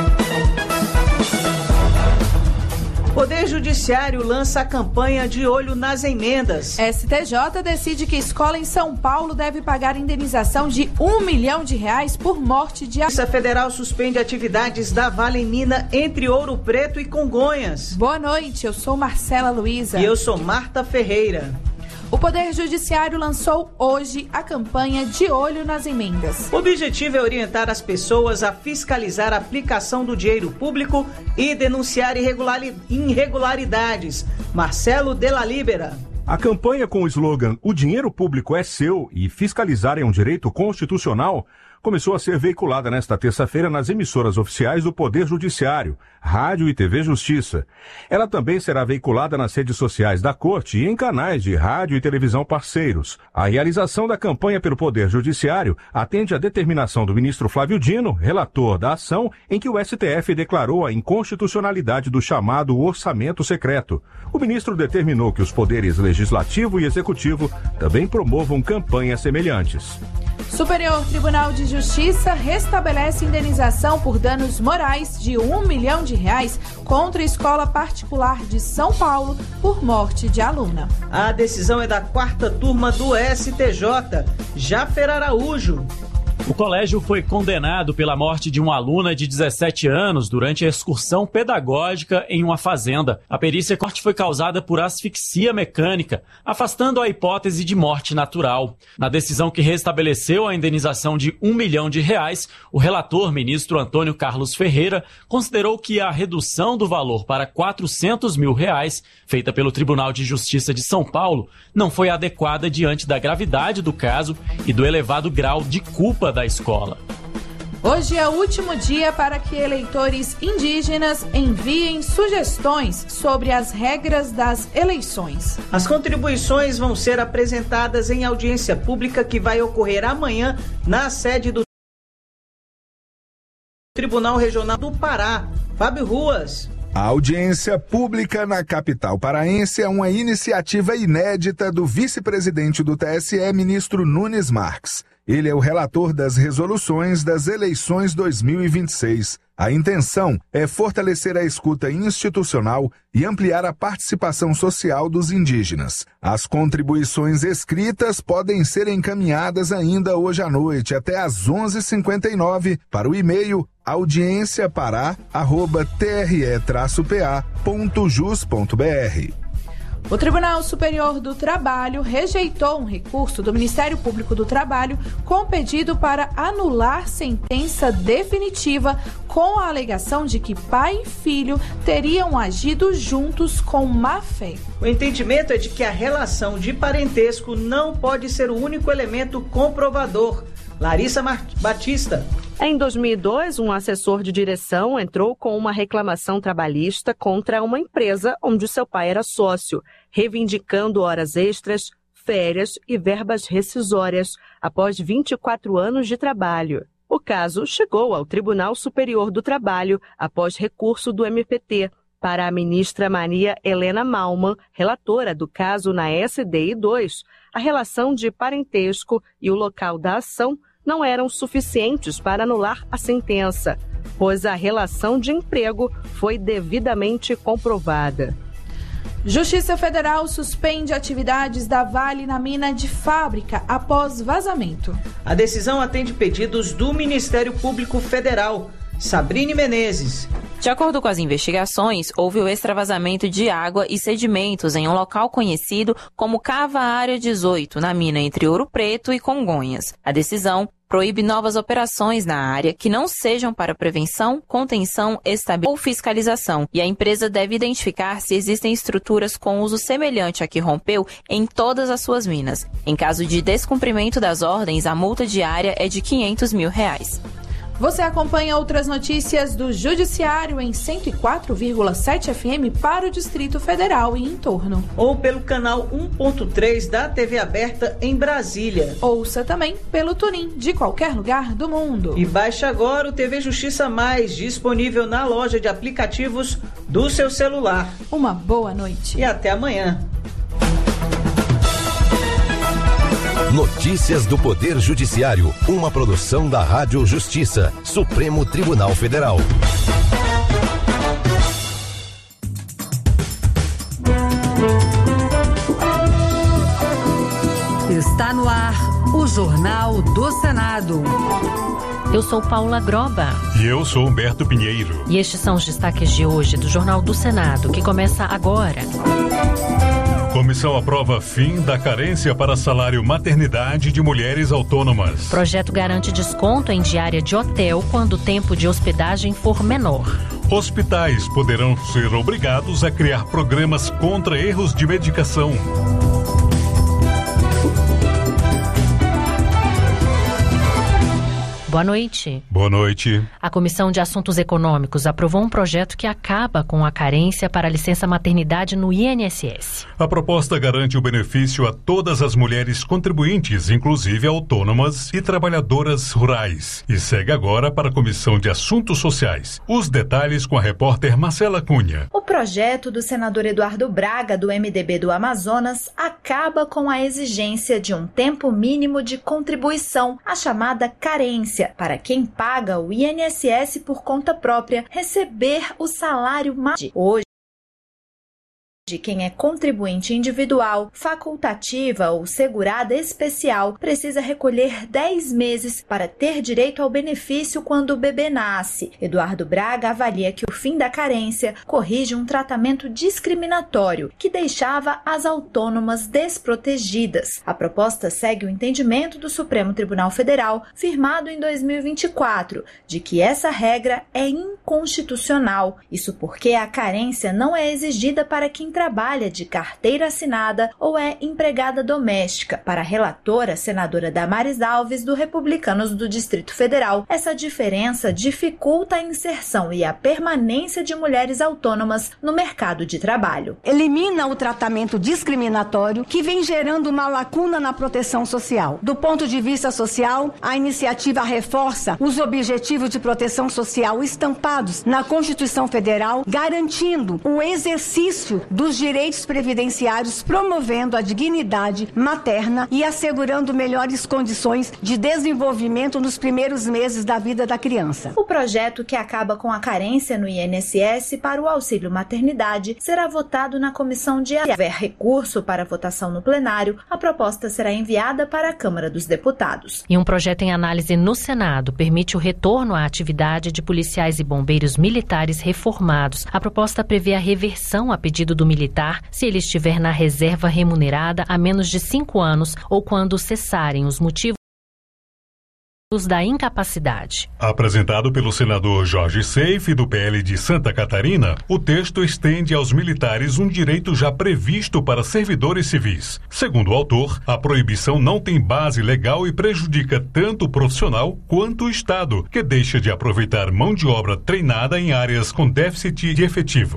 Poder Judiciário lança a campanha de olho nas emendas. STJ decide que escola em São Paulo deve pagar indenização de R$1 milhão por morte de... Polícia Federal suspende atividades da Vale Mina entre Ouro Preto e Congonhas. Boa noite, eu sou Marcela Luiza. E eu sou Marta Ferreira. O Poder Judiciário lançou hoje a campanha de olho nas emendas. O objetivo é orientar as pessoas a fiscalizar a aplicação do dinheiro público e denunciar irregularidades. Marcelo Della Libera. A campanha com o slogan "O dinheiro público é seu" e fiscalizar é um direito constitucional começou a ser veiculada nesta terça-feira nas emissoras oficiais do Poder Judiciário, Rádio e TV Justiça. Ela também será veiculada nas redes sociais da Corte e em canais de rádio e televisão parceiros. A realização da campanha pelo Poder Judiciário atende à determinação do ministro Flávio Dino, relator da ação, em que o STF declarou a inconstitucionalidade do chamado orçamento secreto. O ministro determinou que os poderes legislativo e executivo também promovam campanhas semelhantes. Superior Tribunal de Justiça restabelece indenização por danos morais de R$1 milhão contra a escola particular de São Paulo por morte de aluna. A decisão é da 4ª turma do STJ. Jáfer Araújo. O colégio foi condenado pela morte de uma aluna de 17 anos durante a excursão pedagógica em uma fazenda. A perícia corte foi causada por asfixia mecânica, afastando a hipótese de morte natural. Na decisão que restabeleceu a indenização de R$1 milhão, o relator, ministro Antônio Carlos Ferreira, considerou que a redução do valor para R$400 mil, feita pelo Tribunal de Justiça de São Paulo, não foi adequada diante da gravidade do caso e do elevado grau de culpa da escola. Hoje é o último dia para que eleitores indígenas enviem sugestões sobre as regras das eleições. As contribuições vão ser apresentadas em audiência pública que vai ocorrer amanhã na sede do Tribunal Regional do Pará. Fábio Ruas. A audiência pública na capital paraense é uma iniciativa inédita do vice-presidente do TSE, ministro Nunes Marques. Ele é o relator das resoluções das eleições 2026. A intenção é fortalecer a escuta institucional e ampliar a participação social dos indígenas. As contribuições escritas podem ser encaminhadas ainda hoje à noite, até às 11h59, para o e-mail audienciapará@tre-pa.jus.br. O Tribunal Superior do Trabalho rejeitou um recurso do Ministério Público do Trabalho com pedido para anular sentença definitiva com a alegação de que pai e filho teriam agido juntos com má fé. O entendimento é de que a relação de parentesco não pode ser o único elemento comprovador. Larissa Batista. Em 2002, um assessor de direção entrou com uma reclamação trabalhista contra uma empresa onde seu pai era sócio, reivindicando horas extras, férias e verbas rescisórias após 24 anos de trabalho. O caso chegou ao Tribunal Superior do Trabalho após recurso do MPT. Para a ministra Maria Helena Malman, relatora do caso na SDI 2, a relação de parentesco e o local da ação não eram suficientes para anular a sentença, pois a relação de emprego foi devidamente comprovada. Justiça Federal suspende atividades da Vale na mina de Fábrica após vazamento. A decisão atende pedidos do Ministério Público Federal. Sabrine Menezes. De acordo com as investigações, houve o extravasamento de água e sedimentos em um local conhecido como Cava Área 18, na mina entre Ouro Preto e Congonhas. A decisão proíbe novas operações na área que não sejam para prevenção, contenção, estabilização ou fiscalização, e a empresa deve identificar se existem estruturas com uso semelhante à que rompeu em todas as suas minas. Em caso de descumprimento das ordens, a multa diária é de R$500 mil. Você acompanha outras notícias do Judiciário em 104,7 FM para o Distrito Federal e em torno. Ou pelo canal 1.3 da TV aberta em Brasília. Ouça também pelo TuneIn de qualquer lugar do mundo. E baixe agora o TV Justiça Mais, disponível na loja de aplicativos do seu celular. Uma boa noite. E até amanhã. Notícias do Poder Judiciário, uma produção da Rádio Justiça, Supremo Tribunal Federal. Está no ar o Jornal do Senado. Eu sou Paula Groba. E eu sou Humberto Pinheiro. E estes são os destaques de hoje do Jornal do Senado, que começa agora. Comissão aprova fim da carência para salário maternidade de mulheres autônomas. Projeto garante desconto em diária de hotel quando o tempo de hospedagem for menor. Hospitais poderão ser obrigados a criar programas contra erros de medicação. Boa noite. Boa noite. A Comissão de Assuntos Econômicos aprovou um projeto que acaba com a carência para a licença maternidade no INSS. A proposta garante o benefício a todas as mulheres contribuintes, inclusive autônomas e trabalhadoras rurais. E segue agora para a Comissão de Assuntos Sociais. Os detalhes com a repórter Marcela Cunha. O projeto do senador Eduardo Braga, do MDB do Amazonas, acaba com a exigência de um tempo mínimo de contribuição, a chamada carência, para quem paga o INSS por conta própria receber o salário máximo. Hoje, de quem é contribuinte individual, facultativa ou segurada especial precisa recolher 10 meses para ter direito ao benefício quando o bebê nasce. Eduardo Braga avalia que o fim da carência corrige um tratamento discriminatório que deixava as autônomas desprotegidas. A proposta segue o entendimento do Supremo Tribunal Federal, firmado em 2024, de que essa regra é inconstitucional. Isso porque a carência não é exigida para quem trabalha de carteira assinada ou é empregada doméstica. Para a relatora, senadora Damares Alves, do Republicanos do Distrito Federal, essa diferença dificulta a inserção e a permanência de mulheres autônomas no mercado de trabalho. Elimina o tratamento discriminatório que vem gerando uma lacuna na proteção social. Do ponto de vista social, a iniciativa reforça os objetivos de proteção social estampados na Constituição Federal, garantindo o exercício dos direitos previdenciários, promovendo a dignidade materna e assegurando melhores condições de desenvolvimento nos primeiros meses da vida da criança. O projeto que acaba com a carência no INSS para o auxílio maternidade será votado na comissão de... Se houver recurso para votação no plenário, a proposta será enviada para a Câmara dos Deputados. E um projeto em análise no Senado permite o retorno à atividade de policiais e bombeiros militares reformados. A proposta prevê a reversão a pedido do militar se ele estiver na reserva remunerada há menos de 5 anos ou quando cessarem os motivos da incapacidade. Apresentado pelo senador Jorge Seife, do PL de Santa Catarina, o texto estende aos militares um direito já previsto para servidores civis. Segundo o autor, a proibição não tem base legal e prejudica tanto o profissional quanto o Estado, que deixa de aproveitar mão de obra treinada em áreas com déficit de efetivo.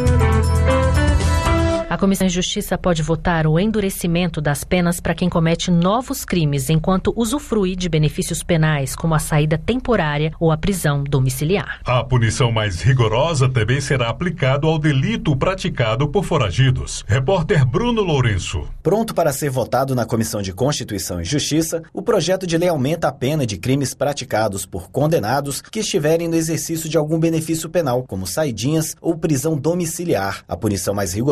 A Comissão de Justiça pode votar o endurecimento das penas para quem comete novos crimes enquanto usufrui de benefícios penais, como a saída temporária ou a prisão domiciliar. A punição mais rigorosa também será aplicada ao delito praticado por foragidos. Repórter Bruno Lourenço. Pronto para ser votado na Comissão de Constituição e Justiça, o projeto de lei aumenta a pena de crimes praticados por condenados que estiverem no exercício de algum benefício penal, como saidinhas ou prisão domiciliar. A punição mais rigorosa também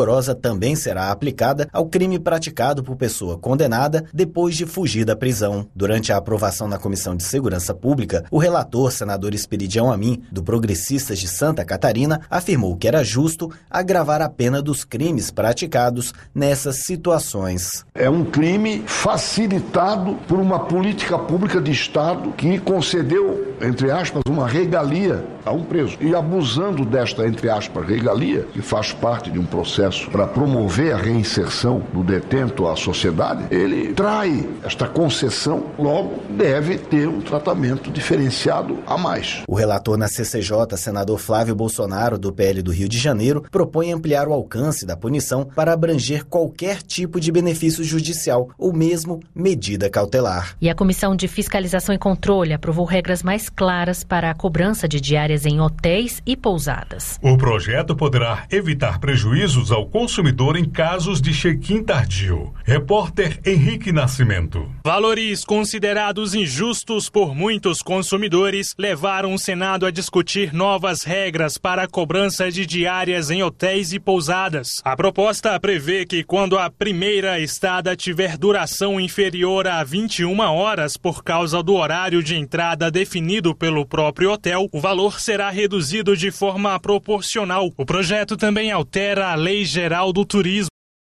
também será aplicada ao crime praticado por pessoa condenada depois de fugir da prisão. Durante a aprovação na Comissão de Segurança Pública, o relator, senador Esperidião Amin, do Progressistas de Santa Catarina, afirmou que era justo agravar a pena dos crimes praticados nessas situações. É um crime facilitado por uma política pública de Estado que concedeu, entre aspas, uma regalia a um preso. E abusando desta, entre aspas, regalia, que faz parte de um processo para promover a reinserção do detento à sociedade, ele trai esta concessão, logo deve ter um tratamento diferenciado a mais. O relator na CCJ, senador Flávio Bolsonaro, do PL do Rio de Janeiro, propõe ampliar o alcance da punição para abranger qualquer tipo de benefício judicial ou mesmo medida cautelar. E a Comissão de Fiscalização e Controle aprovou regras mais claras para a cobrança de diárias em hotéis e pousadas. O projeto poderá evitar prejuízos ao consumidor em casos de check-in tardio. Repórter Henrique Nascimento. Valores considerados injustos por muitos consumidores levaram o Senado a discutir novas regras para a cobrança de diárias em hotéis e pousadas. A proposta prevê que quando a primeira estada tiver duração inferior a 21 horas por causa do horário de entrada definido pelo próprio hotel, o valor será reduzido de forma proporcional. O projeto também altera a Lei Geral do Turismo,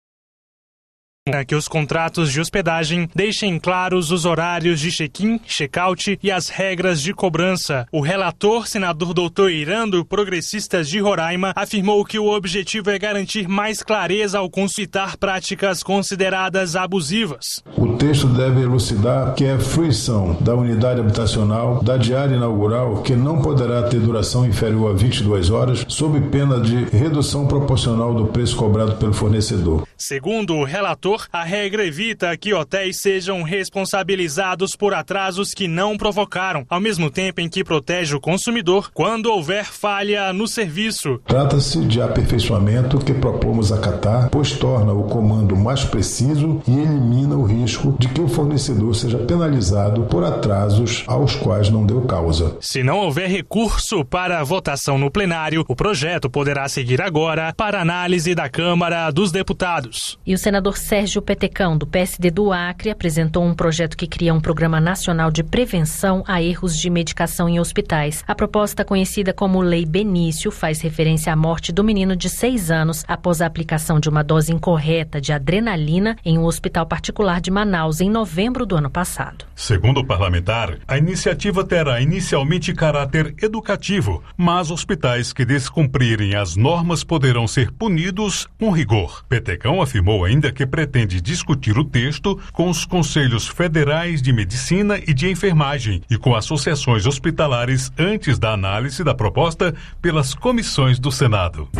que os contratos de hospedagem deixem claros os horários de check-in, check-out e as regras de cobrança. O relator, senador Dr. Irã, do Progressistas de Roraima, afirmou que o objetivo é garantir mais clareza ao concitar práticas consideradas abusivas. O texto deve elucidar que é fruição da unidade habitacional da diária inaugural que não poderá ter duração inferior a 22 horas, sob pena de redução proporcional do preço cobrado pelo fornecedor. Segundo o relator, a regra evita que hotéis sejam responsabilizados por atrasos que não provocaram, ao mesmo tempo em que protege o consumidor quando houver falha no serviço. Trata-se de aperfeiçoamento que propomos acatar, pois torna o comando mais preciso e elimina o risco de que o fornecedor seja penalizado por atrasos aos quais não deu causa. Se não houver recurso para votação no plenário, o projeto poderá seguir agora para análise da Câmara dos Deputados. E o senador Sérgio Petecão, do PSD do Acre, apresentou um projeto que cria um programa nacional de prevenção a erros de medicação em hospitais. A proposta, conhecida como Lei Benício, faz referência à morte do menino de 6 anos após a aplicação de uma dose incorreta de adrenalina em um hospital particular de Manaus em novembro do ano passado. Segundo o parlamentar, a iniciativa terá inicialmente caráter educativo, mas hospitais que descumprirem as normas poderão ser punidos com rigor. Petecão afirmou ainda que pretende discutir o texto com os Conselhos Federais de Medicina e de Enfermagem e com associações hospitalares antes da análise da proposta pelas comissões do Senado.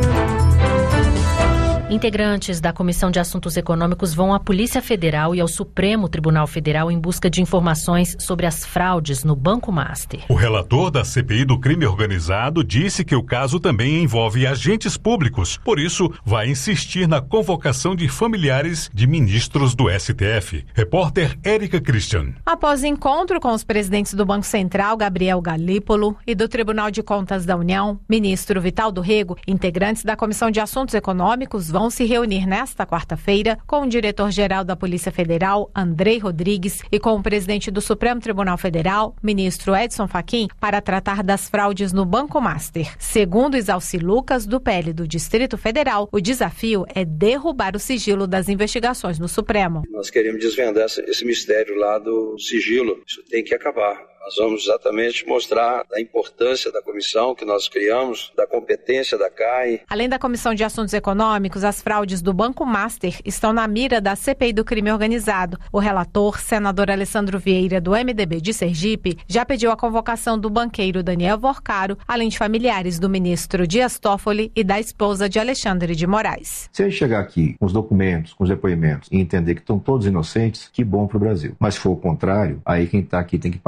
Integrantes da Comissão de Assuntos Econômicos vão à Polícia Federal e ao Supremo Tribunal Federal em busca de informações sobre as fraudes no Banco Master. O relator da CPI do crime organizado disse que o caso também envolve agentes públicos, por isso vai insistir na convocação de familiares de ministros do STF. Repórter Érica Christian. Após encontro com os presidentes do Banco Central, Gabriel Galípolo, e do Tribunal de Contas da União, ministro Vital do Rego, integrantes da Comissão de Assuntos Econômicos vão se reunir nesta quarta-feira com o diretor-geral da Polícia Federal, Andrei Rodrigues, e com o presidente do Supremo Tribunal Federal, ministro Edson Fachin, para tratar das fraudes no Banco Master. Segundo Isalci Lucas, do PL do Distrito Federal, o desafio é derrubar o sigilo das investigações no Supremo. Nós queremos desvendar esse mistério lá do sigilo. Isso tem que acabar. Nós vamos exatamente mostrar a importância da comissão que nós criamos, da competência da CAI. Além da Comissão de Assuntos Econômicos, as fraudes do Banco Master estão na mira da CPI do crime organizado. O relator, senador Alessandro Vieira, do MDB de Sergipe, já pediu a convocação do banqueiro Daniel Vorcaro, além de familiares do ministro Dias Toffoli e da esposa de Alexandre de Moraes. Se a gente chegar aqui com os documentos, com os depoimentos e entender que estão todos inocentes, que bom para o Brasil. Mas se for o contrário, aí quem está aqui tem que pagar.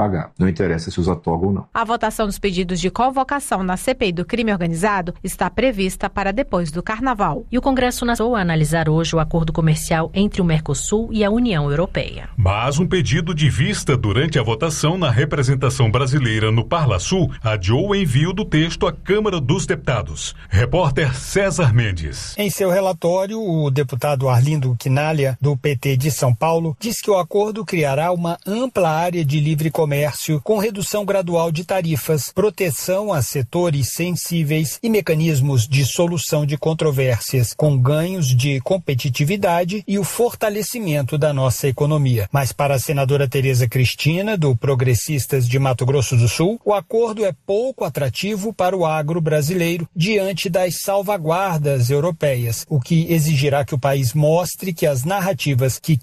Não interessa se usa toga ou não. A votação dos pedidos de convocação na CPI do crime organizado está prevista para depois do Carnaval. E o Congresso nasceu a analisar hoje o acordo comercial entre o Mercosul e a União Europeia. Mas um pedido de vista durante a votação na representação brasileira no Parlasul adiou o envio do texto à Câmara dos Deputados. Repórter César Mendes. Em seu relatório, o deputado Arlindo Quinalha, do PT de São Paulo, diz que o acordo criará uma ampla área de livre comércio com redução gradual de tarifas, proteção a setores sensíveis e mecanismos de solução de controvérsias, com ganhos de competitividade e o fortalecimento da nossa economia. Mas para a senadora Tereza Cristina, do Progressistas de Mato Grosso do Sul, o acordo é pouco atrativo para o agro brasileiro diante das salvaguardas europeias, o que exigirá que o país mostre que as narrativas que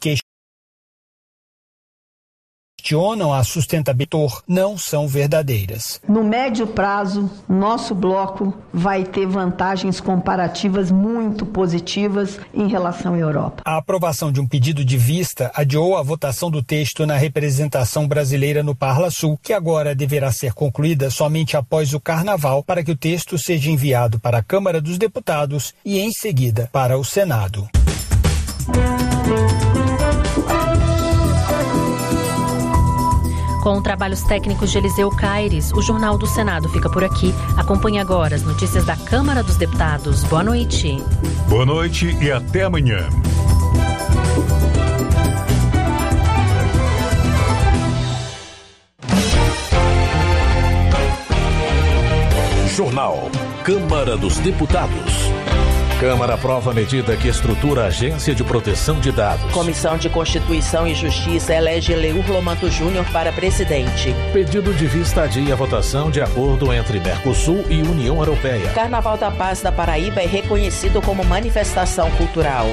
questionam a sustentabilidade não são verdadeiras. No médio prazo, nosso bloco vai ter vantagens comparativas muito positivas em relação à Europa. A aprovação de um pedido de vista adiou a votação do texto na representação brasileira no Parlasul, que agora deverá ser concluída somente após o Carnaval, para que o texto seja enviado para a Câmara dos Deputados e, em seguida, para o Senado. Com trabalhos técnicos de Eliseu Caires, o Jornal do Senado fica por aqui. Acompanhe agora as notícias da Câmara dos Deputados. Boa noite. Boa noite e até amanhã. Jornal Câmara dos Deputados. Câmara aprova a medida que estrutura a Agência de Proteção de Dados. Comissão de Constituição e Justiça elege Eleur Lomanto Júnior para presidente. Pedido de vista adia a votação de acordo entre Mercosul e União Europeia. Carnaval da Paz da Paraíba é reconhecido como manifestação cultural.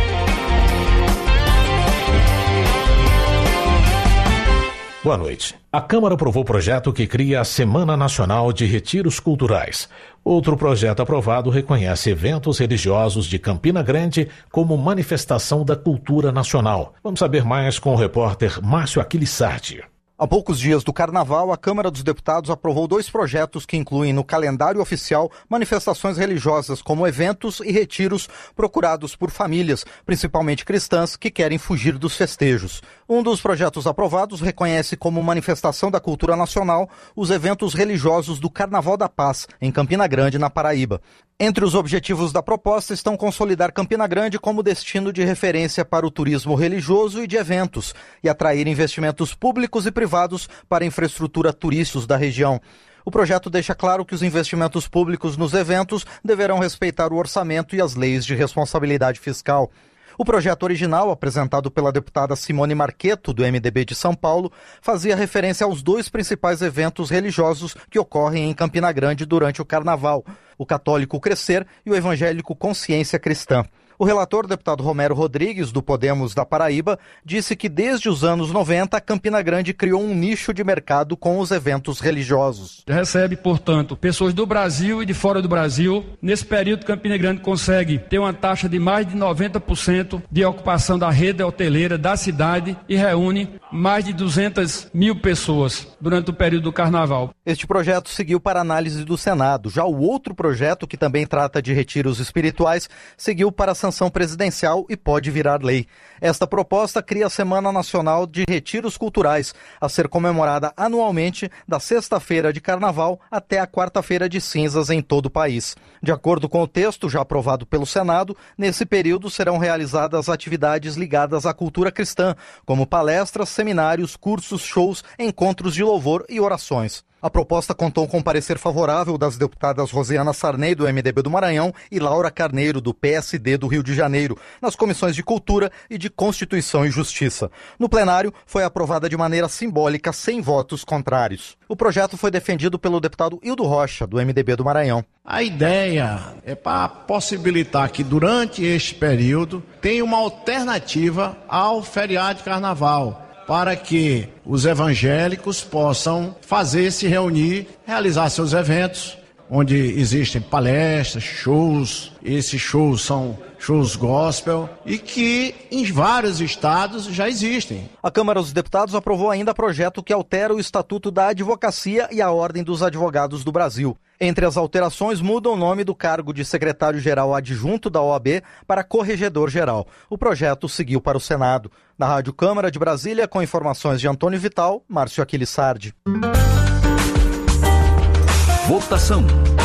Boa noite. A Câmara aprovou o projeto que cria a Semana Nacional de Retiros Culturais. Outro projeto aprovado reconhece eventos religiosos de Campina Grande como manifestação da cultura nacional. Vamos saber mais com o repórter Márcio Aquilissardi. Há poucos dias do Carnaval, a Câmara dos Deputados aprovou 2 projetos que incluem no calendário oficial manifestações religiosas como eventos e retiros procurados por famílias, principalmente cristãs, que querem fugir dos festejos. Um dos projetos aprovados reconhece como manifestação da cultura nacional os eventos religiosos do Carnaval da Paz, em Campina Grande, na Paraíba. Entre os objetivos da proposta estão consolidar Campina Grande como destino de referência para o turismo religioso e de eventos e atrair investimentos públicos e privados para a infraestrutura turística da região. O projeto deixa claro que os investimentos públicos nos eventos deverão respeitar o orçamento e as leis de responsabilidade fiscal. O projeto original, apresentado pela deputada Simone Marqueto, do MDB de São Paulo, fazia referência aos 2 principais eventos religiosos que ocorrem em Campina Grande durante o Carnaval: o Católico Crescer e o Evangélico Consciência Cristã. O relator, deputado Romero Rodrigues, do Podemos da Paraíba, disse que desde os anos 90, Campina Grande criou um nicho de mercado com os eventos religiosos. Recebe, portanto, pessoas do Brasil e de fora do Brasil. Nesse período, Campina Grande consegue ter uma taxa de mais de 90% de ocupação da rede hoteleira da cidade e reúne mais de 200 mil pessoas durante o período do Carnaval. Este projeto seguiu para análise do Senado. Já o outro projeto, que também trata de retiros espirituais, seguiu para a sanção presidencial e pode virar lei. Esta proposta cria a Semana Nacional de Retiros Culturais, a ser comemorada anualmente da sexta-feira de Carnaval até a quarta-feira de cinzas em todo o país. De acordo com o texto já aprovado pelo Senado, nesse período serão realizadas atividades ligadas à cultura cristã, como palestras, seminários, cursos, shows, encontros de louvor e orações. A proposta contou com parecer favorável das deputadas Rosiana Sarney, do MDB do Maranhão, e Laura Carneiro, do PSD do Rio de Janeiro, nas comissões de Cultura e de Constituição e Justiça. No plenário, foi aprovada de maneira simbólica, sem votos contrários. O projeto foi defendido pelo deputado Hildo Rocha, do MDB do Maranhão. A ideia é para possibilitar que durante este período tenha uma alternativa ao feriado de Carnaval, para que os evangélicos possam se reunir, realizar seus eventos, onde existem palestras, shows. Esses shows são shows gospel, e que em vários estados já existem. A Câmara dos Deputados aprovou ainda projeto que altera o Estatuto da Advocacia e a Ordem dos Advogados do Brasil. Entre as alterações, muda o nome do cargo de secretário-geral adjunto da OAB para corregedor-geral. O projeto seguiu para o Senado. Na Rádio Câmara de Brasília, com informações de Antônio Vital, Márcio Aquiles Sardi. Votação.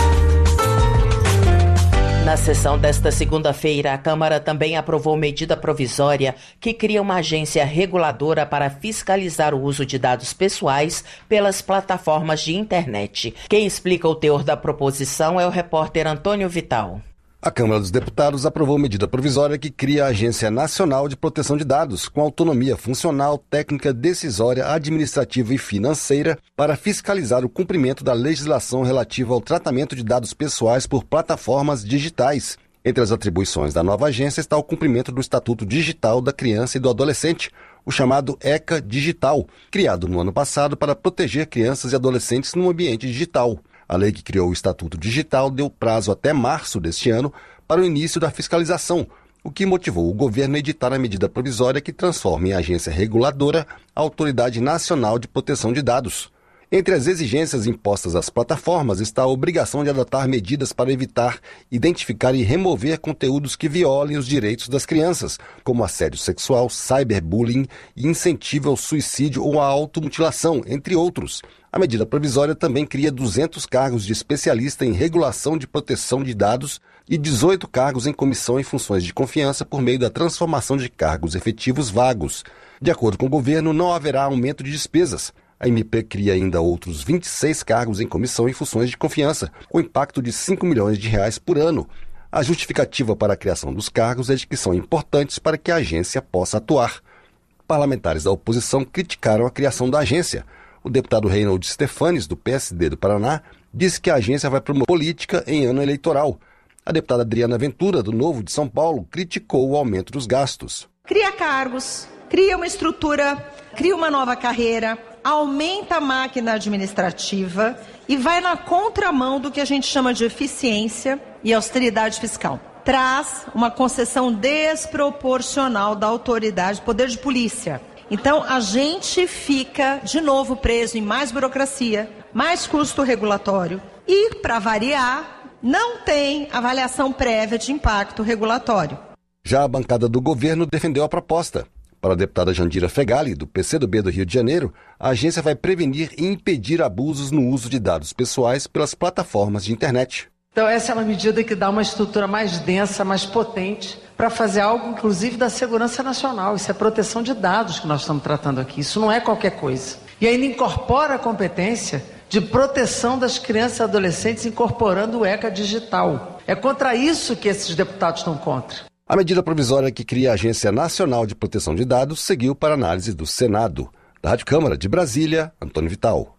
Na sessão desta segunda-feira, a Câmara também aprovou medida provisória que cria uma agência reguladora para fiscalizar o uso de dados pessoais pelas plataformas de internet. Quem explica o teor da proposição é o repórter Antônio Vital. A Câmara dos Deputados aprovou medida provisória que cria a Agência Nacional de Proteção de Dados, com autonomia funcional, técnica, decisória, administrativa e financeira, para fiscalizar o cumprimento da legislação relativa ao tratamento de dados pessoais por plataformas digitais. Entre as atribuições da nova agência está o cumprimento do Estatuto Digital da Criança e do Adolescente, o chamado ECA Digital, criado no ano passado para proteger crianças e adolescentes no ambiente digital. A lei que criou o Estatuto Digital deu prazo até março deste ano para o início da fiscalização, o que motivou o governo a editar a medida provisória que transforma em agência reguladora a Autoridade Nacional de Proteção de Dados. Entre as exigências impostas às plataformas está a obrigação de adotar medidas para evitar, identificar e remover conteúdos que violem os direitos das crianças, como assédio sexual, cyberbullying e incentivo ao suicídio ou à automutilação, entre outros. A medida provisória também cria 200 cargos de especialista em regulação de proteção de dados e 18 cargos em comissão e funções de confiança por meio da transformação de cargos efetivos vagos. De acordo com o governo, não haverá aumento de despesas. A MP cria ainda outros 26 cargos em comissão e funções de confiança, com impacto de R$5 milhões por ano. A justificativa para a criação dos cargos é de que são importantes para que a agência possa atuar. Parlamentares da oposição criticaram a criação da agência. O deputado Reinhold Stefanes, do PSD do Paraná, disse que a agência vai promover política em ano eleitoral. A deputada Adriana Ventura, do Novo de São Paulo, criticou o aumento dos gastos. Cria cargos, cria uma estrutura, cria uma nova carreira, aumenta a máquina administrativa e vai na contramão do que a gente chama de eficiência e austeridade fiscal. Traz uma concessão desproporcional da autoridade, poder de polícia. Então, a gente fica, de novo, preso em mais burocracia, mais custo regulatório e, para variar, não tem avaliação prévia de impacto regulatório. Já a bancada do governo defendeu a proposta. Para a deputada Jandira Fegali, do PCdoB do Rio de Janeiro, a agência vai prevenir e impedir abusos no uso de dados pessoais pelas plataformas de internet. Então essa é uma medida que dá uma estrutura mais densa, mais potente, para fazer algo, inclusive, da segurança nacional. Isso é proteção de dados que nós estamos tratando aqui. Isso não é qualquer coisa. E ainda incorpora a competência de proteção das crianças e adolescentes, incorporando o ECA digital. É contra isso que esses deputados estão contra. A medida provisória que cria a Agência Nacional de Proteção de Dados seguiu para análise do Senado. Da Rádio Câmara de Brasília, Antônio Vital.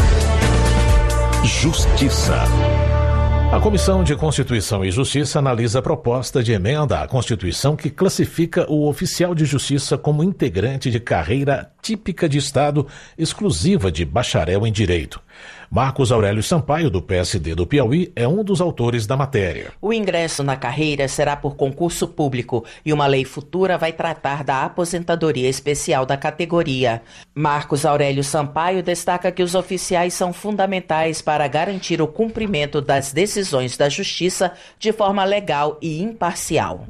Justiça. A Comissão de Constituição e Justiça analisa a proposta de emenda à Constituição que classifica o oficial de justiça como integrante de carreira típica de Estado exclusiva de bacharel em Direito. Marcos Aurélio Sampaio, do PSD do Piauí, é um dos autores da matéria. O ingresso na carreira será por concurso público e uma lei futura vai tratar da aposentadoria especial da categoria. Marcos Aurélio Sampaio destaca que os oficiais são fundamentais para garantir o cumprimento das decisões da Justiça de forma legal e imparcial.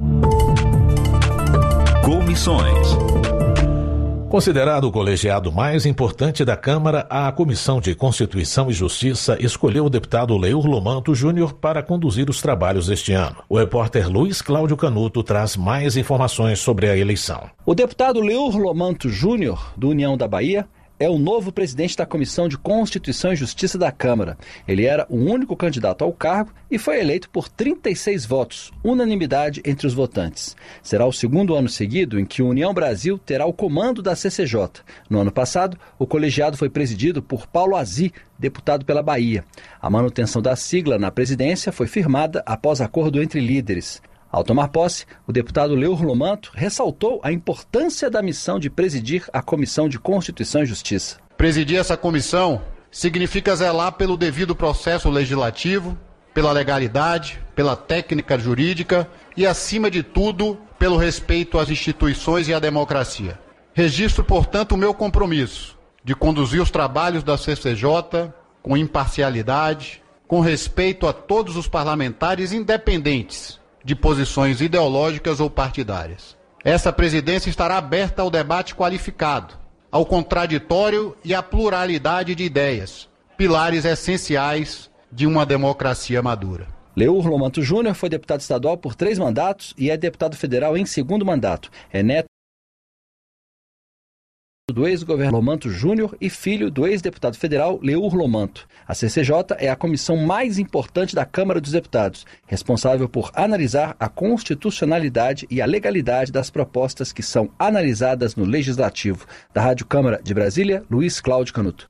Comissões. Considerado o colegiado mais importante da Câmara, a Comissão de Constituição e Justiça escolheu o deputado Leur Lomanto Júnior para conduzir os trabalhos este ano. O repórter Luiz Cláudio Canuto traz mais informações sobre a eleição. O deputado Leur Lomanto Júnior, do União da Bahia, é o novo presidente da Comissão de Constituição e Justiça da Câmara. Ele era o único candidato ao cargo e foi eleito por 36 votos, unanimidade entre os votantes. Será o segundo ano seguido em que o União Brasil terá o comando da CCJ. No ano passado, o colegiado foi presidido por Paulo Azi, deputado pela Bahia. A manutenção da sigla na presidência foi firmada após acordo entre líderes. Ao tomar posse, o deputado Leur Lomanto ressaltou a importância da missão de presidir a Comissão de Constituição e Justiça. Presidir essa comissão significa zelar pelo devido processo legislativo, pela legalidade, pela técnica jurídica, e, acima de tudo, pelo respeito às instituições e à democracia. Registro, portanto, o meu compromisso de conduzir os trabalhos da CCJ com imparcialidade, com respeito a todos os parlamentares independentes de posições ideológicas ou partidárias. Essa presidência estará aberta ao debate qualificado, ao contraditório e à pluralidade de ideias, pilares essenciais de uma democracia madura. Leur Lomanto Júnior foi deputado estadual por 3 mandatos e é deputado federal em 2º mandato. É neto do ex-governador Lomanto Júnior e filho do ex-deputado federal Leur Lomanto. A CCJ é a comissão mais importante da Câmara dos Deputados, responsável por analisar a constitucionalidade e a legalidade das propostas que são analisadas no Legislativo. Da Rádio Câmara de Brasília, Luiz Cláudio Canuto.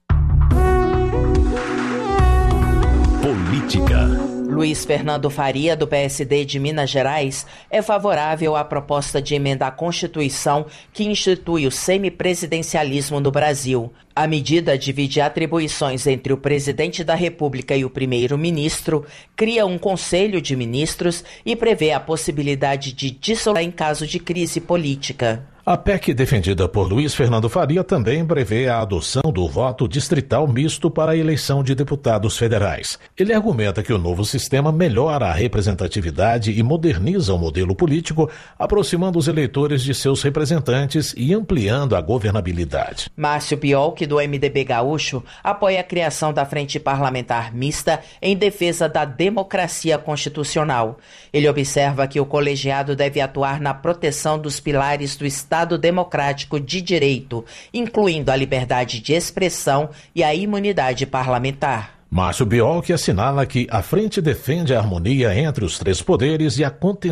Política. Luiz Fernando Faria, do PSD de Minas Gerais, é favorável à proposta de emenda à Constituição que institui o semipresidencialismo no Brasil. A medida divide atribuições entre o presidente da República e o primeiro-ministro, cria um conselho de ministros e prevê a possibilidade de dissolução em caso de crise política. A PEC defendida por Luiz Fernando Faria também prevê a adoção do voto distrital misto para a eleição de deputados federais. Ele argumenta que o novo sistema melhora a representatividade e moderniza o modelo político, aproximando os eleitores de seus representantes e ampliando a governabilidade. Márcio Biolk, do MDB gaúcho, apoia a criação da Frente Parlamentar Mista em defesa da democracia constitucional. Ele observa que o colegiado deve atuar na proteção dos pilares do Estado democrático de direito, incluindo a liberdade de expressão e a imunidade parlamentar. Márcio Biolk assinala que a frente defende a harmonia entre os 3 poderes e a contenção